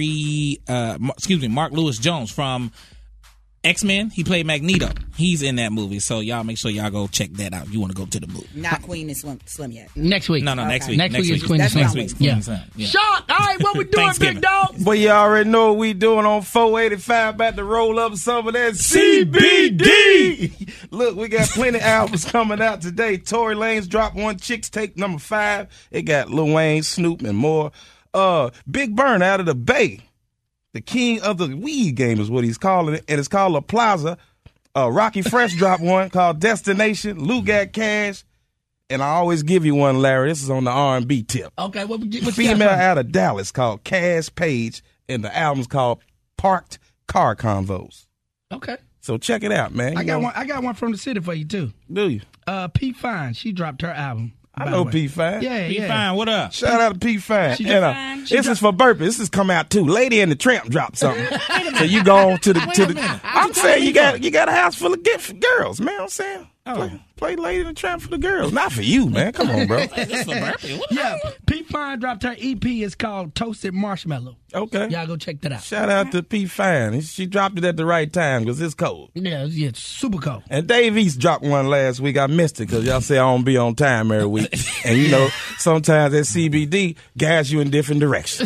Mark Lewis Jones from X-Men. He played Magneto. He's in that movie. So y'all make sure y'all go check that out. You want to go to the movie. Not Queen and Slim yet. Next week. No, okay. Next week. Next week is Queen and Slim. Next week's Queen and Slim. Yeah. Shock! All right, what we doing, big dog? But you already know what we doing on 485, about to roll up some of that CBD. Look, we got plenty of albums coming out today. Tory Lanez dropped one, Chicks Take number 5. It got Lil Wayne, Snoop, and more. Big Burn out of the Bay. The king of the weed game is what he's calling it, and it's called La Plaza. Rocky Fresh dropped one called Destination. Lou got Cash, and I always give you one, Larry. This is on the R&B tip. Okay, what female out of Dallas called Cass Page, and the album's called Parked Car Convos. Okay, so check it out, man. I got one from the city for you too. Do you? P Fine, she dropped her album. I know P Fine. Yeah, P Fine, what up? Shout out to P Fine. This is for Burpee. This is come out too. Lady and the Tramp dropped something. So you go on to the. I'm saying you got a house full of gifts for girls, man. I'm saying. Play Lady and the Tramp for the girls, not for you, man. Come on, bro. Yeah, P Fine dropped her EP. It's called Toasted Marshmallow. Okay, y'all go check that out. Shout out to P Fine. She dropped it at the right time because it's cold. Yeah, it's super cold. And Dave East dropped one last week. I missed it because y'all say I don't be on time every week. And you know, sometimes that CBD guides you in different directions.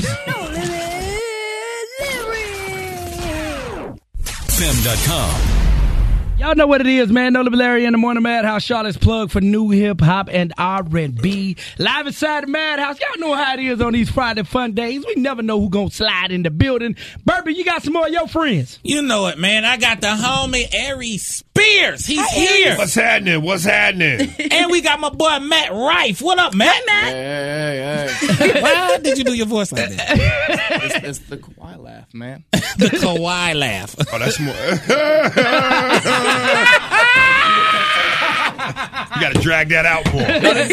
FM.com. Y'all know what it is, man. No Limit Larry in the Morning Madhouse. Charlotte's plug for new hip hop and R&B. Live inside the Madhouse. Y'all know how it is on these Friday fun days. We never know who gonna slide in the building. Burpee, you got some more of your friends. You know it, man. I got the homie Aries Spears. He's here. What's happening? And we got my boy Matt Rife. What up, Matt? Hey. Why did you do your voice like that? It's the Kawhi laugh, man. The Kawhi laugh. Oh, that's more. You got to drag that out more.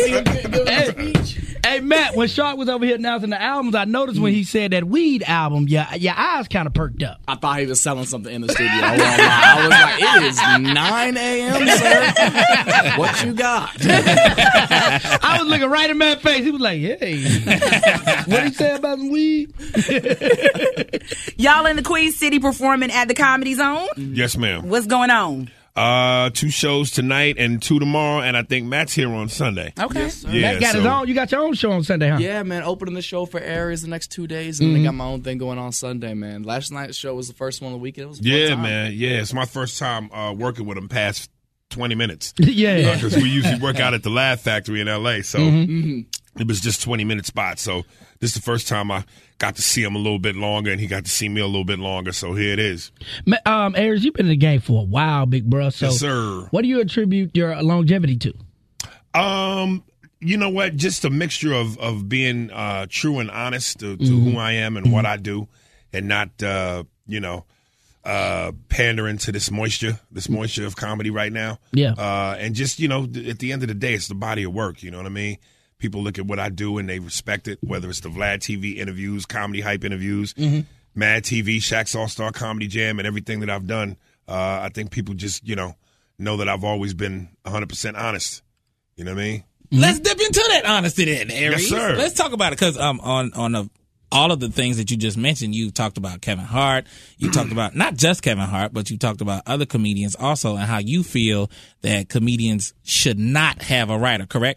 Hey, Matt, when Shark was over here announcing the albums, I noticed when he said that weed album, your eyes kind of perked up. I thought he was selling something in the studio. I was like, it is 9 a.m., sir. What you got? I was looking right in Matt's face. He was like, hey, what he say about some weed? Y'all in the Queen City performing at the Comedy Zone? Yes, ma'am. What's going on? 2 shows tonight and 2 tomorrow, and I think Matt's here on Sunday. Okay. Yes, yeah, Matt got his own. You got your own show on Sunday, huh? Yeah, man. Opening the show for Aries the next 2 days, and then I got my own thing going on Sunday, man. Last night's show was the first one of the weekend. It was a fun time. Man. Yeah, it's my first time working with him past 20 minutes. Yeah. Because we usually work out at the Laugh Factory in L.A., so it was just 20-minute spots. So this is the first time I got to see him a little bit longer, and he got to see me a little bit longer. So here it is. Aries, you've been in the game for a while, big bro. So yes, sir. What do you attribute your longevity to? You know what? Just a mixture of being true and honest to who I am and what I do, and not pandering to this moisture of comedy right now. Yeah. And just, at the end of the day, it's the body of work. You know what I mean? People look at what I do and they respect it, whether it's the Vlad TV interviews, Comedy Hype interviews, Mad TV, Shaq's All-Star Comedy Jam, and everything that I've done. I think people just, know that I've always been 100% honest. You know what I mean? Let's dip into that honesty then, Aries. Yes, sir. Let's talk about it, because on all of the things that you just mentioned, you talked about Kevin Hart. You talked about not just Kevin Hart, but you talked about other comedians also, and how you feel that comedians should not have a writer, correct?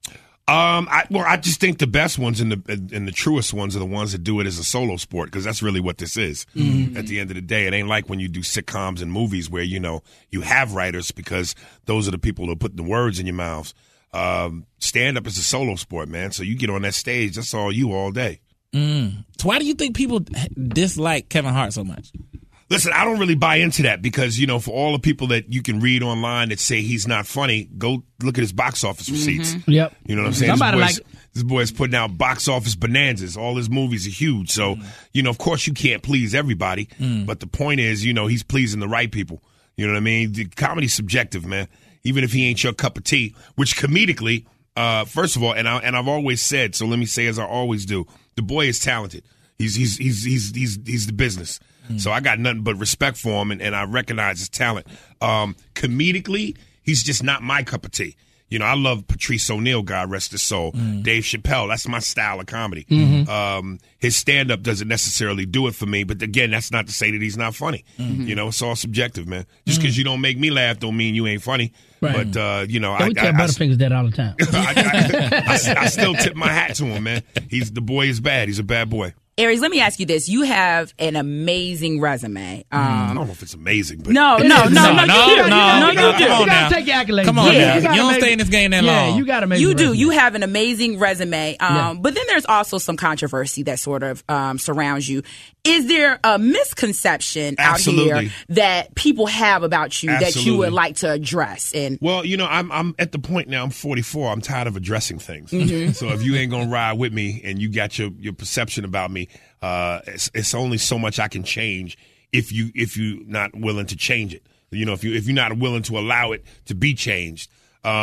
I just think the best ones and the truest ones are the ones that do it as a solo sport, because that's really what this is. At the end of the day, it ain't like when you do sitcoms and movies where, you have writers, because those are the people who put the words in your mouths. Stand-up is a solo sport, man. So you get on that stage, that's all you all day. So why do you think people dislike Kevin Hart so much? Listen, I don't really buy into that because, for all the people that you can read online that say he's not funny, go look at his box office receipts. Yep. You know what I'm saying? Somebody this boy's putting out box office bonanzas. All his movies are huge. So, of course you can't please everybody. But the point is, he's pleasing the right people. You know what I mean? The comedy's subjective, man. Even if he ain't your cup of tea, which comedically, first of all, and I've always said, so let me say as I always do, the boy is talented. He's the business. So I got nothing but respect for him, and I recognize his talent. Comedically, he's just not my cup of tea. I love Patrice O'Neal, God rest his soul. Dave Chappelle, that's my style of comedy. His stand-up doesn't necessarily do it for me, but again, that's not to say that he's not funny. It's all subjective, man. Just because you don't make me laugh don't mean you ain't funny. Right. But, we tell Butterfingers that all the time. I still tip my hat to him, man. The boy is bad. He's a bad boy. Aries, let me ask you this. You have an amazing resume. I don't know if it's amazing, but No, you do. Come on You now. gotta take your accolades. Come on Yeah, now. You don't stay in this game that long. Yeah, you gotta make You a do. resume. You have an amazing resume. But then there's also some controversy that sort of surrounds you. Is there a misconception out here that people have about you that you would like to address? And well, I'm at the point now. I'm 44. I'm tired of addressing things. So if you ain't gonna ride with me and you got your perception about me, it's only so much I can change if you not willing to change it. If you're not willing to allow it to be changed.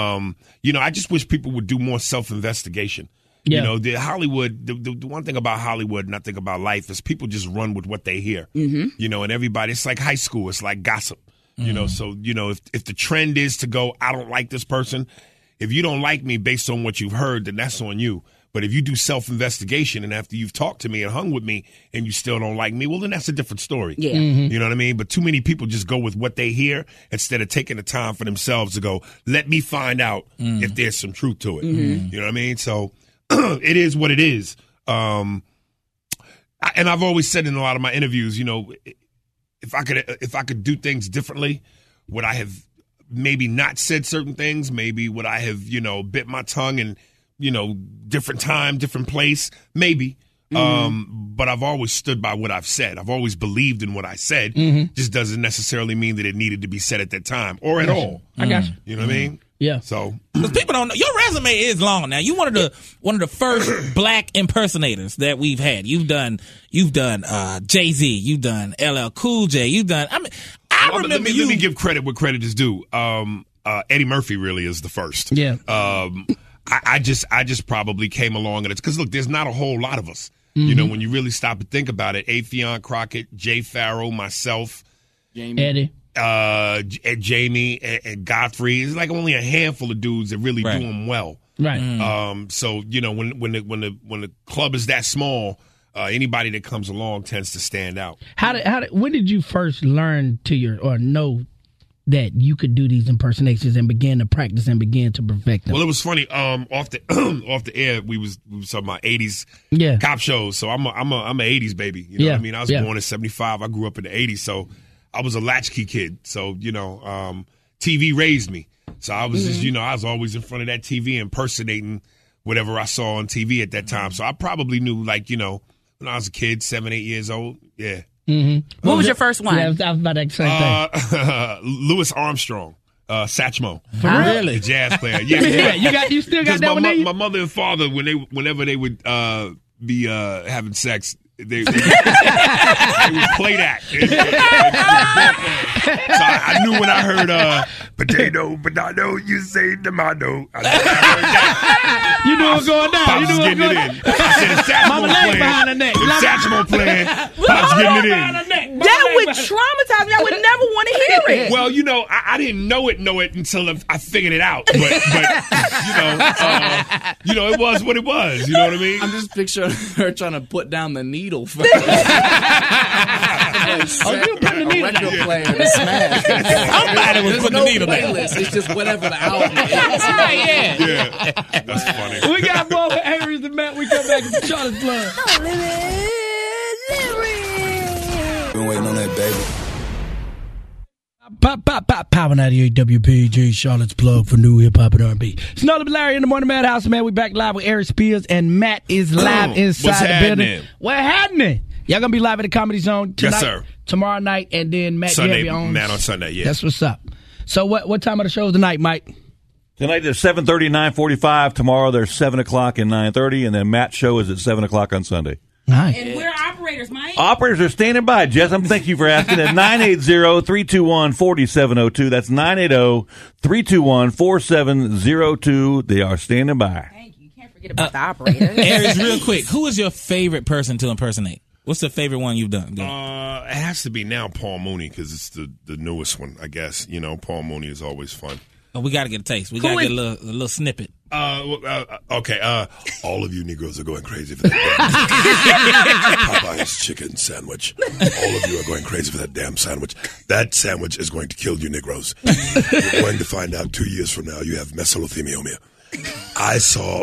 I just wish people would do more self-investigation. Yeah. The Hollywood, the one thing about Hollywood and I think about life is people just run with what they hear. And everybody, it's like high school. It's like gossip. So, if the trend is to go, I don't like this person. If you don't like me based on what you've heard, then that's on you. But if you do self-investigation and after you've talked to me and hung with me and you still don't like me, well, then that's a different story. Yeah. You know what I mean? But too many people just go with what they hear instead of taking the time for themselves to go, let me find out if there's some truth to it. You know what I mean? So it is what it is. And I've always said in a lot of my interviews, if I could do things differently, would I have maybe not said certain things? Maybe would I have, bit my tongue and, different time, different place? Maybe. But I've always stood by what I've said. I've always believed in what I said. Just doesn't necessarily mean that it needed to be said at that time or at all. I got you. You know what I mean? Yeah. So because people don't know, your resume is long. Now, you one of the first black impersonators that we've had. You've done Jay-Z. You've done LL Cool J. You've done. I remember let me give credit where credit is due. Eddie Murphy really is the first. Yeah. I just probably came along and it's because look, there's not a whole lot of us. When you really stop and think about it, Affion Crockett, Jay Farrow, myself, Eddie. Jamie and Godfrey. It's like only a handful of dudes that really do them well. Right. So when the club is that small, anybody that comes along tends to stand out. When did you first learn or know that you could do these impersonations and begin to practice and begin to perfect them? Well, it was funny. Off the off the air, we was talking about 80s cop shows. So I'm a 80s baby. You know what I mean? I was born in 75. I grew up in the 80s, so I was a latchkey kid. So TV raised me. So I was just I was always in front of that TV impersonating whatever I saw on TV at that time. So I probably knew when I was a kid, 7, 8 years old. Yeah. Mm-hmm. What was your first one? Yeah, I was about that same thing. Louis Armstrong, Satchmo. Really? The jazz player. Yeah. You still got that one in you? My mother and father, whenever they would be having sex, they would play that. So I knew when I heard potato, you say tomato. I heard that. You knew it going down. Pops was getting it in. I said, if Satchmo playing, Pops getting it in. That would traumatize me. I would never want to hear it. Well, I didn't know it until I figured it out. But it was what it was. You know what I mean? I'm just picturing her trying to put down the needle for you put the needle record player to smash. Somebody was putting the needle down. It's just whatever the album is. Yeah. That's funny. We got more for Aries and Matt. We come back to Charlotte's Plug. Been waiting on that, baby. Power 98 WPG, Charlotte's Plug for new hip hop and R&B. It's Nolan and Larry in the Morning Madhouse, man. We back live with Aries Spears, and Matt is live inside the building. What's happening? Y'all gonna be live at the Comedy Zone tonight, yes, sir. Tomorrow night, and then Matt, Sunday, you have your own. Matt on Sunday, yeah. That's what's up. So what time of the show tonight, Mike? Tonight there's 7:30, 9:45. Tomorrow there's 7 o'clock and 9:30, and then Matt's show is at 7 o'clock on Sunday. Nice. And we're operators, Mike. Operators are standing by, Jess. Thank you for asking. At 980-321-4702. That's 980-321-4702. They are standing by. Thank you. You can't forget about the operators. Aries, real quick, who is your favorite person to impersonate? What's the favorite one you've done? It has to be now Paul Mooney because it's the newest one, I guess. Paul Mooney is always fun. Oh, we got to get a taste. We got to get a little snippet. Okay. All of you Negroes are going crazy for that Popeye's chicken sandwich. All of you are going crazy for that damn sandwich. That sandwich is going to kill you Negroes. You're going to find out 2 years from now you have mesothelioma. I saw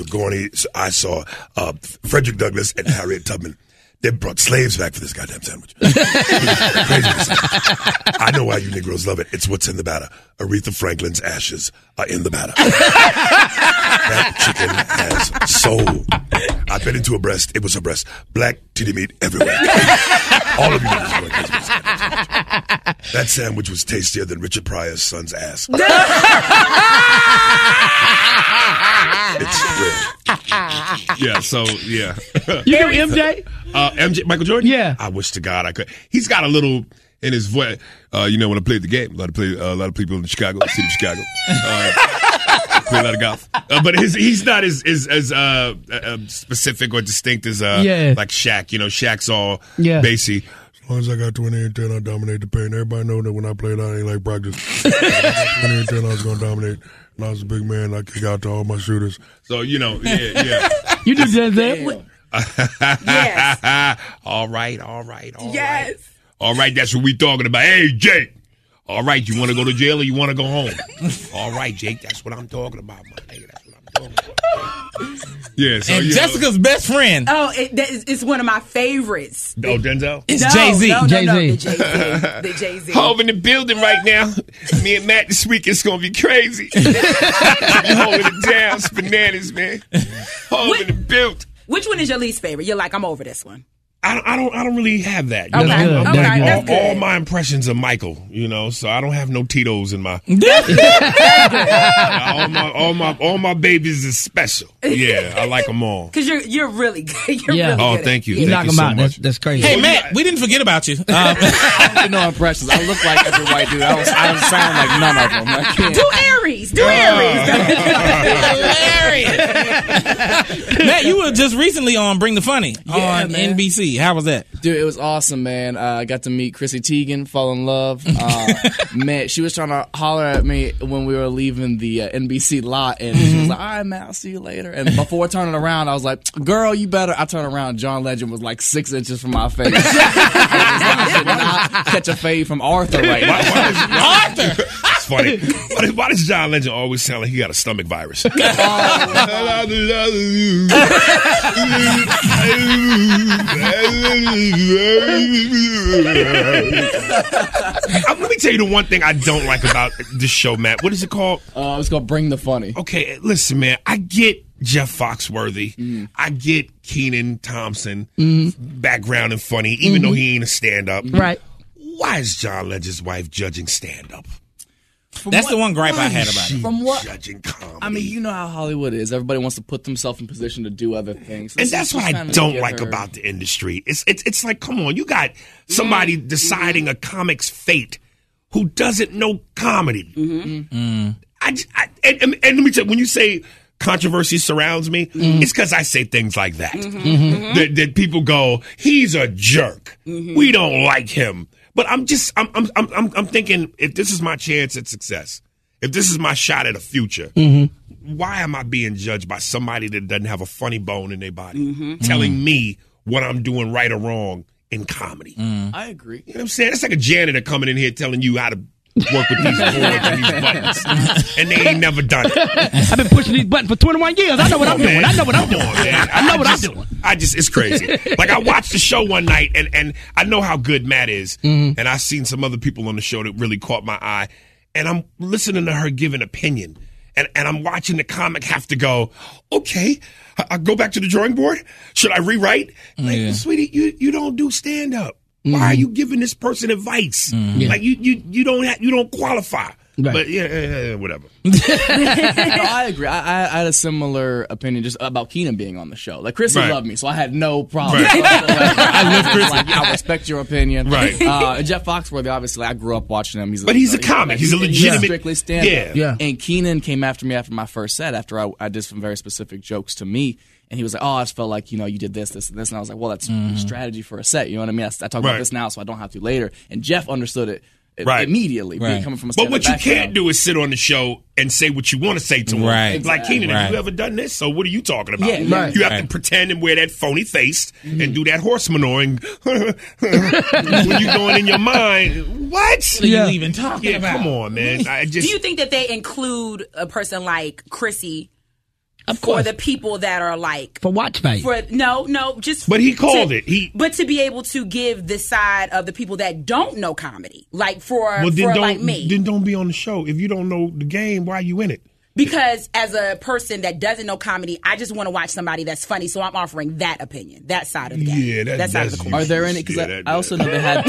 Frederick Douglass and Harriet Tubman. They brought slaves back for this goddamn sandwich. Crazy for the sandwich. I know why you Negroes love it. It's what's in the batter. Aretha Franklin's ashes are in the batter. That chicken has soul. I bit into a breast. It was a breast. Black titty meat everywhere. All of you Negroes are going crazy for the sandwich. That sandwich was tastier than Richard Pryor's son's ass. It's real. Yeah, so, yeah. You know MJ? MJ, Michael Jordan? Yeah. I wish to God I could. He's got a little in his voice. When I played the game, a lot of people in Chicago, city of Chicago. Play a lot of golf. But he's not as specific or distinct as like Shaq. Shaq's all bassy. As long as I got 20 and 10, I dominate the paint. Everybody know that when I played, I ain't like practice. 20 and 10, I was going to dominate. And I was a big man. I kick out to all my shooters. So, yeah. You do Denzel? Yes. All right. Yes. All right, that's what we talking about. Hey, Jake. All right, you want to go to jail or you want to go home? All right, Jake, that's what I'm talking about, my nigga. That's what I'm talking about. Yeah, so, and Jessica's best friend. Oh, it's one of my favorites. Oh, Denzel? It's Jay-Z. No, Jay-Z. The Jay-Z. Home in the building right now. Me and Matt this week, it's going to be crazy. Holding it down. It's bananas, man. Home in the building. Which one is your least favorite? You're like, I'm over this one. I don't really have that. Okay. That's good. All my impressions are Michael, so I don't have no Tito's in my. all my babies is special. Yeah, I like them all. Because you're really good. You're really good. Thank you. You knock them out. Much. That's crazy. Hey, Matt, we didn't forget about you. I did no impressions. I look like every white dude. I sound like none of them. I can't. Do Aries. Do Aries. Hilarious. Matt, you were just recently on Bring the Funny on NBC. How was that? Dude, it was awesome, man. I got to meet Chrissy Teigen, fall in love. Man, she was trying to holler at me when we were leaving the NBC lot, and she was like, all right, Matt, I'll see you later. And before turning around, I was like, girl, you better. I turned around, John Legend was like 6 inches from my face. I should not catch a fade from Arthur right now. Arthur! It's funny. Why does John Legend always sound like he got a stomach virus? Let me tell you the one thing I don't like about this show, Matt. What is it called? It's called Bring the Funny. Okay, listen, man. I get Jeff Foxworthy. I get Kenan Thompson background and funny, even though he ain't a stand-up. Right. Why is John Legend's wife judging stand-up? That's the one gripe I had about it. From what? Judging comedy. I mean, you know how Hollywood is. Everybody wants to put themselves in position to do other things. And that's what I don't like about the industry. It's like, come on, you got somebody deciding a comic's fate who doesn't know comedy. And let me tell you, when you say controversy surrounds me, it's because I say things like that. That people go, he's a jerk. We don't like him. But I'm thinking, if this is my chance at success, if this is my shot at a future, why am I being judged by somebody that doesn't have a funny bone in their body, telling me what I'm doing right or wrong in comedy? I agree. You know what I'm saying? It's like a janitor coming in here telling you how to work with these boards and these buttons, and they ain't never done it. I've been pushing these buttons for 21 years. I know what I'm doing. I know what I'm doing. It's crazy. Like, I watched the show one night, and I know how good Matt is, and I've seen some other people on the show that really caught my eye, and I'm listening to her give an opinion, and I'm watching the comic have to go, okay, I go back to the drawing board? Should I rewrite? Like, sweetie, you don't do stand-up. Why are you giving this person advice? Like, you don't qualify. Right. But yeah, whatever. No, I agree. I had a similar opinion just about Kenan being on the show. Like, Chrissy loved me, so I had no problem. Right. I live Chrissy. Like, I respect your opinion. Right. And Jeff Foxworthy, obviously, I grew up watching him. But he's a comic. He's a legitimate. Strictly stand-up. Yeah. And Kenan came after me after my first set, after I did some very specific jokes to me. And he was like, oh, I just felt like, you did this, this, and this. And I was like, well, that's strategy for a set. You know what I mean? I talk about this now, so I don't have to later. And Jeff understood it immediately, being coming from a stand-up But what you background. can't do is sit on the show and say what you want to say to him. Right. Like, Kenan, have you ever done this? So what are you talking about? Yeah, You have to pretend and wear that phony face and do that horse manuring when you're going in your mind. What? So you even talking about? Come on, man. Do you think that they include a person like Chrissy? Of course. For the people that are like for watch value. But he called it. But to be able to give the side of the people that don't know comedy, like like me. Then don't be on the show. If you don't know the game, why are you in it? Because as a person that doesn't know comedy, I just want to watch somebody that's funny. So I'm offering that opinion, that side of the game. Yeah, that side of the coin. Are there any? Because I also know they had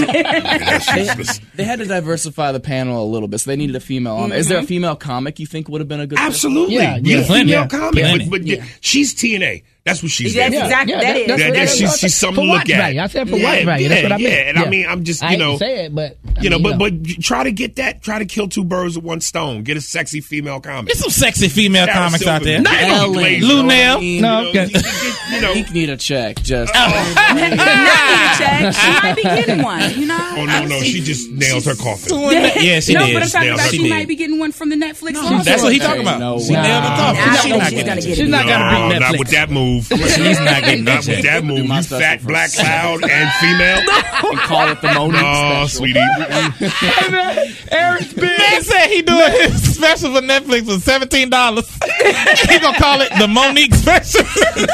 they had to diversify the panel a little bit, so they needed a female on there. Is there a female comic you think would have been a good? Absolutely, female comic, but she's TNA. That's what she's there for. Exactly. She's something to look at. I said for watch value. That's what I meant. And I mean, I'm just I didn't say it, but but try to get that. Try to kill two birds with one stone. Get a sexy female comic. There's some sexy female comics out there. Lou Nail. No, he need a check. Just not need a check. She might be getting one. Oh no, she just nailed her coffin. Yeah, she did. But I'm talking about she might be getting one from the Netflix. That's what he talking about. She nailed the coffin. She's not gonna beat Netflix. Not with that move. She's not getting not with that move. You fat, black, loud, and female. And call it the Monique special. Sweetie. Hey, man, Eric's big. Man said he doing his special for Netflix for $17. He gonna call it the Monique special.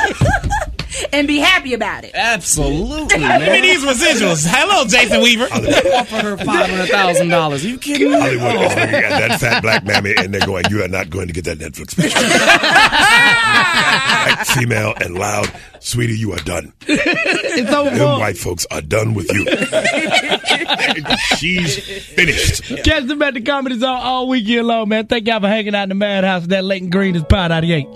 And be happy about it. Absolutely, man. Give me man. these residuals. Hello, Jason Weaver. Offer her $500,000. Are you kidding me? Hollywood is looking at that fat black mammy, and they're going, you are not going to get that Netflix special. Black, female, and loud. Sweetie, you are done. It's over. Them white folks are done with you. She's finished. Catch them at the Comedy Zone all weekend long, man. Thank y'all for hanging out in the Madhouse. That Leighton Green is Power 98.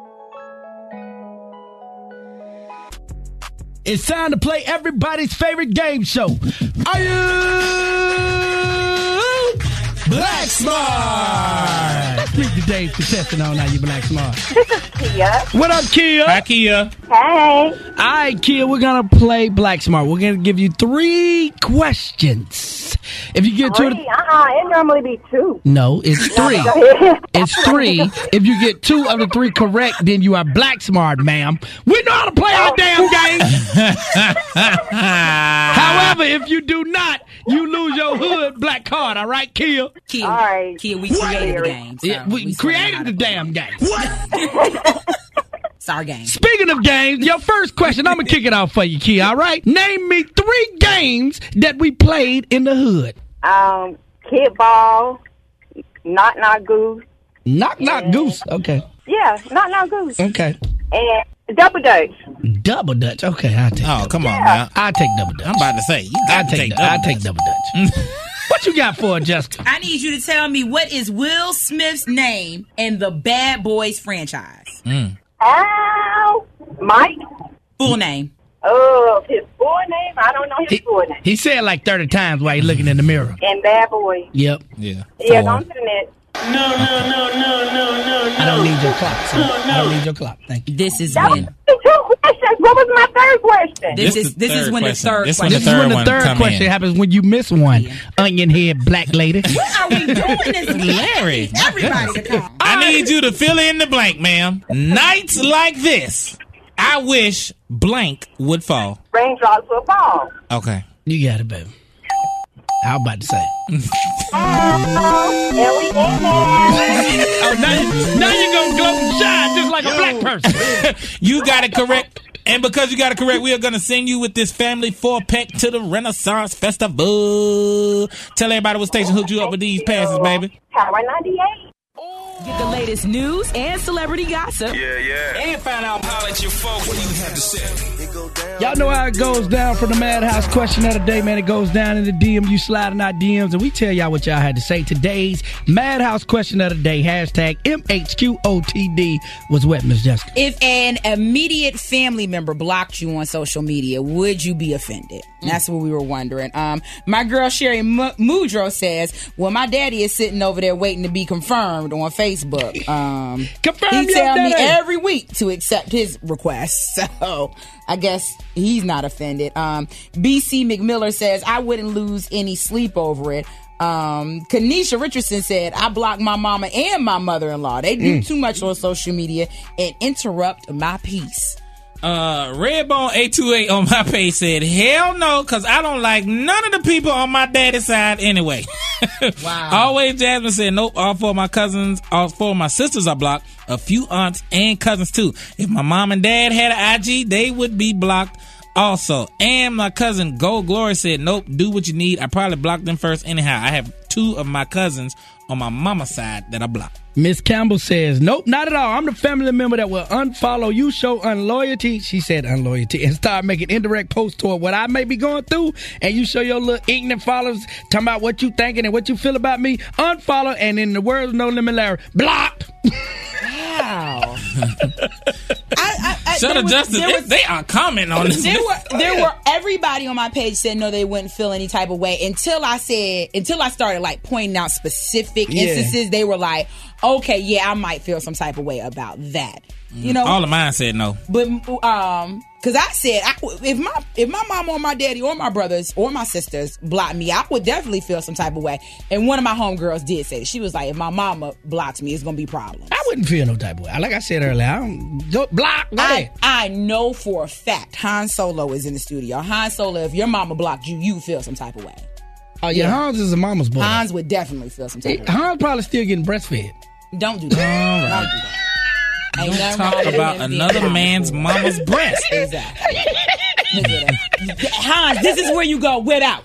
It's time to play everybody's favorite game show. Are you Black Smart? Let's meet today's contestant on Now You Black Smart. This is Kia. What up, Kia? Hi, Kia. Hey. All right, Kia, we're going to play Black Smart. We're going to give you 3 questions. If you get 2... It normally be 2. No, it's 3. It's 3. If you get 2 of the 3 correct, then you are Black Smart, ma'am. We know how to play our damn game. However, if you do not, you lose your hood black card, all right, Kia? Kia, all right. Kia, we created the game. So yeah, we created the damn game. What? It's our game. Speaking of games, your first question, I'm going to kick it off for you, Kia, all right? Name me 3 games that we played in the hood. Kickball, Knock Knock Goose. Knock Knock Goose, okay. Yeah, Knock Knock Goose. Okay. And Double Dutch. Double Dutch, okay, I'll take Oh, come on now. I'll take Double Dutch. I'm about to say, I'll take Double Dutch. What you got for it, Jessica? I need you to tell me what is Will Smith's name in the Bad Boys franchise? Mike. Full name. Oh, his full name? I don't know his full name. He said it like 30 times while he's looking in the mirror. And Bad Boy. Yep. Yeah, don't do that. No. I don't need your clock, son. I don't need your clock. Thank you. This is that when. Was 2 questions. What was my third question? This is when the third question. This is when the third question happens when you miss one. Yeah. Onion head black lady. What are we doing this Larry. Everybody to come. I need you to fill in the blank, ma'am. Nights like this, I wish blank would fall. Raindrops will fall. Okay. You got it, baby. I was about to say. Now you're going to glow and shine just like a black person. You got it correct. And because you got it correct, we are going to send you with this family 4-pack to the Renaissance Festival. Tell everybody what station hooked you up with these passes, baby. Power 98. Get the latest news and celebrity gossip. Yeah. And find out how at your folks. What do you have to say? Y'all know how it goes down for the Madhouse question of the day, man. It goes down in the DM. You slide in our DMs, and we tell y'all what y'all had to say. Today's Madhouse question of the day, hashtag MHQOTD, was what, Miss Jessica? If an immediate family member blocked you on social media, would you be offended? That's what we were wondering. My girl Sherry Mudrow says, well, my daddy is sitting over there waiting to be confirmed on Facebook. Confirm he tell me daddy every week to accept his request. So I guess he's not offended. BC McMiller says, I wouldn't lose any sleep over it. Kanisha Richardson said, I blocked my mama and my mother-in-law. They do too much on social media and interrupt my peace. Redbone 828 on my page said, hell no, because I don't like none of the people on my daddy's side anyway. Wow. Always Jasmine said, nope, all 4 of my cousins, all 4 of my sisters are blocked, a few aunts and cousins too. If my mom and dad had an IG, they would be blocked also. And my cousin Gold Glory said, nope, do what you need. I probably blocked them first anyhow. I have 2 of my cousins on my mama's side that I blocked. Miss Campbell says, nope, not at all. I'm the family member that will unfollow you, show unloyalty. She said unloyalty, and start making indirect posts toward what I may be going through. And you show your little ignorant followers talking about what you thinking and what you feel about me. Unfollow, and in the words of No Limit Larry, blocked. Wow. Shut up, Justice. They are commenting on this. There were everybody on my page said no, they wouldn't feel any type of way until I started like pointing out specific instances. They were like, okay, yeah, I might feel some type of way about that. You know, all of mine said no. But because I said if my mom or my daddy or my brothers or my sisters blocked me, I would definitely feel some type of way. And one of my homegirls did say, she was like, if my mama blocks me, it's gonna be problems. I wouldn't feel no type of way. Like I said earlier, I don't block. I know for a fact Han Solo is in the studio. Han Solo, if your mama blocked you, you feel some type of way. Oh yeah, Hans is a mama's boy. Hans would definitely feel some type of way. Hans probably still getting breastfed. Don't do that. All right. Don't do that. Don't talk about another man's mama's breast. Exactly. Hans, this is where you go without.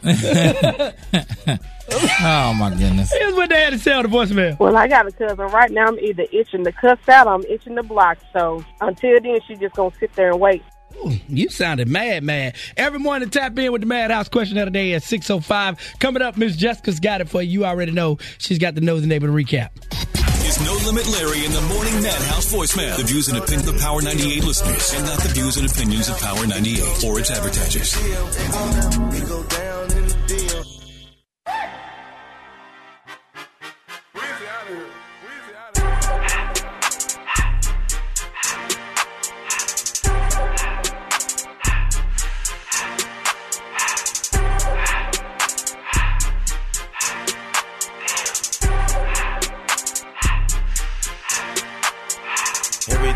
Oh my goodness. Here's what they had to say on the voicemail. Well, I got a cousin right now. I'm either itching to cuss out or I'm itching to block. So until then, she's just going to sit there and wait. Ooh, you sounded mad. Every morning, tap in with the Madhouse question of the day at 6:05. Coming up, Miss Jessica's got it for you. You already know she's got the nosy neighbor recap. It's No Limit Larry in the Morning Madhouse voicemail. The views and opinions of Power 98 listeners and not the views and opinions of Power 98 or its advertisers.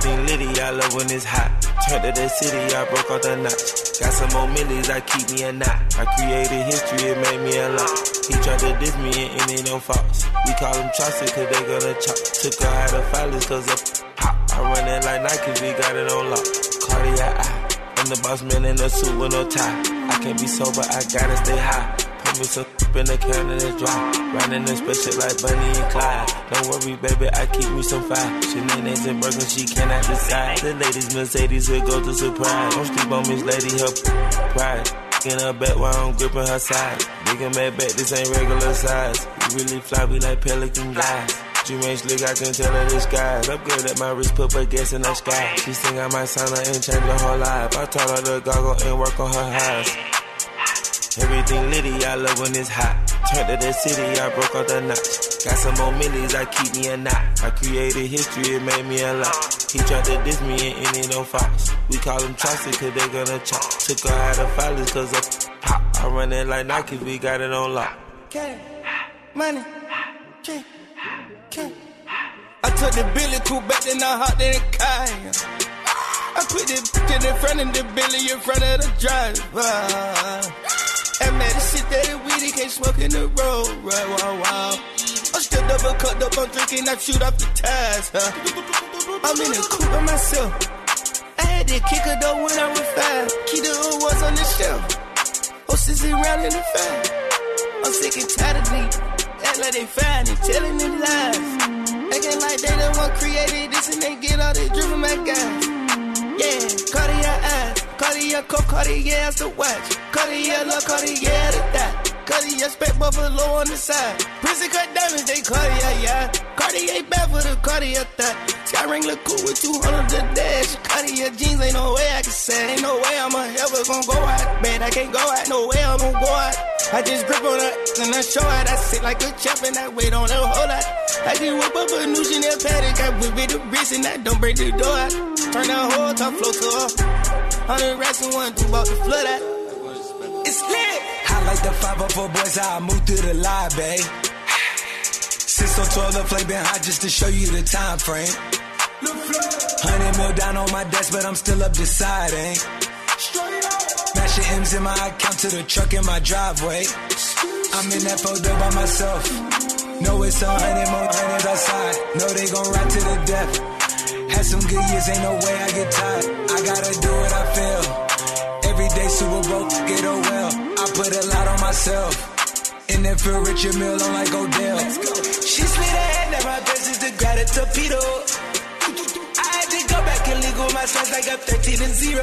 Everything litty, I love when it's hot. Turned to the city, I broke off the notch. Got some more millies, I keep me a knot. I created history, it made me a lot. He tried to diss me and it don't false. We call them Chaucer cause they gonna chop. Took her out of filers cause of pop. I run it like Nike, we got it on lock. Cardiac eye. I'm the boss man in a suit with no tie. I can't be sober, I gotta stay high. Put me some in the can and it's dry. Riding the spaceship like Bunny and Clyde. Don't worry, baby, I keep me some fire. Shenanigans and Birkin, she cannot decide. The ladies Mercedes will go to surprise. Don't sleep on Miss Lady, her pride. In her back while I'm gripping her side. Big and mad back, this ain't regular size. We really fly, we like pelican guys. She range slick, I can tell her the skies. Upgrade at my wrist, put her gas in the sky. She think I might sign her and change her whole life. I told her to goggle and work on her highs. Everything litty, I love when it's hot. Turned to the city, I broke off the notch. Got some more millies, I keep me a knot. I created history, it made me a lot. He tried to diss me and it don't false. We call them Chaucer cause they gonna chop. Took her out of filers cause of pop. I run it like Nike, we got it on lock. Cash, money, cash, cash. I took the Billy coupe back, then I hopped in the car. I put the bitch in front of the Billy in front of the driver. And man, the shit that it weedy can't smoke in the road, right? Wow. I'm still double cut up, I'm drinking, I shoot off the tires. I'm in the coupe by myself. I had to kick her though when I was 5. Keep the old ones on the shelf. Horses around in the fire. I'm sick and tired of me. Act like they fine and telling them lies. Acting like they the one created this and they get all this driven my guys. Yeah, Cartier eyes, Cartier coat, Cartier as the watch, Cartier love, Cartier the dot, Cartier spec buffalo on the side, prison cut diamonds, they Cartier, yeah, Cartier bad for the Cartier thought, Sky ring look cool with 200 the dash, Cartier jeans, ain't no way I can say, ain't no way I'm ever gonna go out, man, I can't go out, no way I'm gonna go out, I just grip on her and I show her, I sit like a champ and I wait on her whole lot, I just whip up a new Chanel paddock, I whip it the wrist and I don't break the door out, turn that whole top flow to her, 100 racks and 1 through about the flood out, it's lit. I like the 504 boys, how I move through the lobby. Since so 12, the flame been hot just to show you the time frame. 100 mil down on my desk, but I'm still up deciding. Mashing M's in my account to the truck in my driveway. I'm in that photo by myself. Know it's 100 more hundreds outside. Know they gon' ride to the death. Had some good years, ain't no way I get tired. I gotta do what I feel. Every day Super Bowl, get a well. I put a lot on myself. And then feel Richard Mill on like Odell. She slid ahead, now my best is to grab a torpedo. I had to go back and legal my sons like I'm 13 and 0.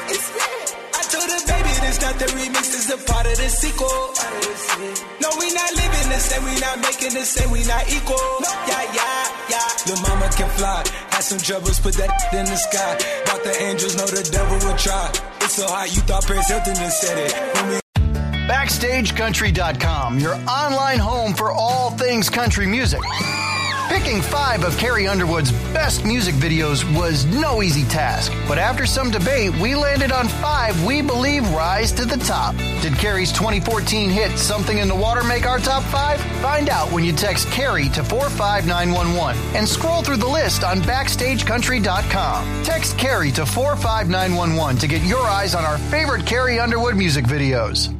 I told her, baby, this not the remix, this is a part of the sequel. No, we not living the same, we not making the same, we not equal. Yeah. Lil' mama can fly. Had some troubles, put that in the sky. Thought the angels know the devil would try. It's so hot, you thought Paris Hilton just said it. BackstageCountry.com, your online home for all things country music. Picking 5 of Carrie Underwood's best music videos was no easy task. But after some debate, we landed on 5 we believe rise to the top. Did Carrie's 2014 hit Something in the Water make our top 5? Find out when you text Carrie to 45911 and scroll through the list on BackstageCountry.com. Text Carrie to 45911 to get your eyes on our favorite Carrie Underwood music videos.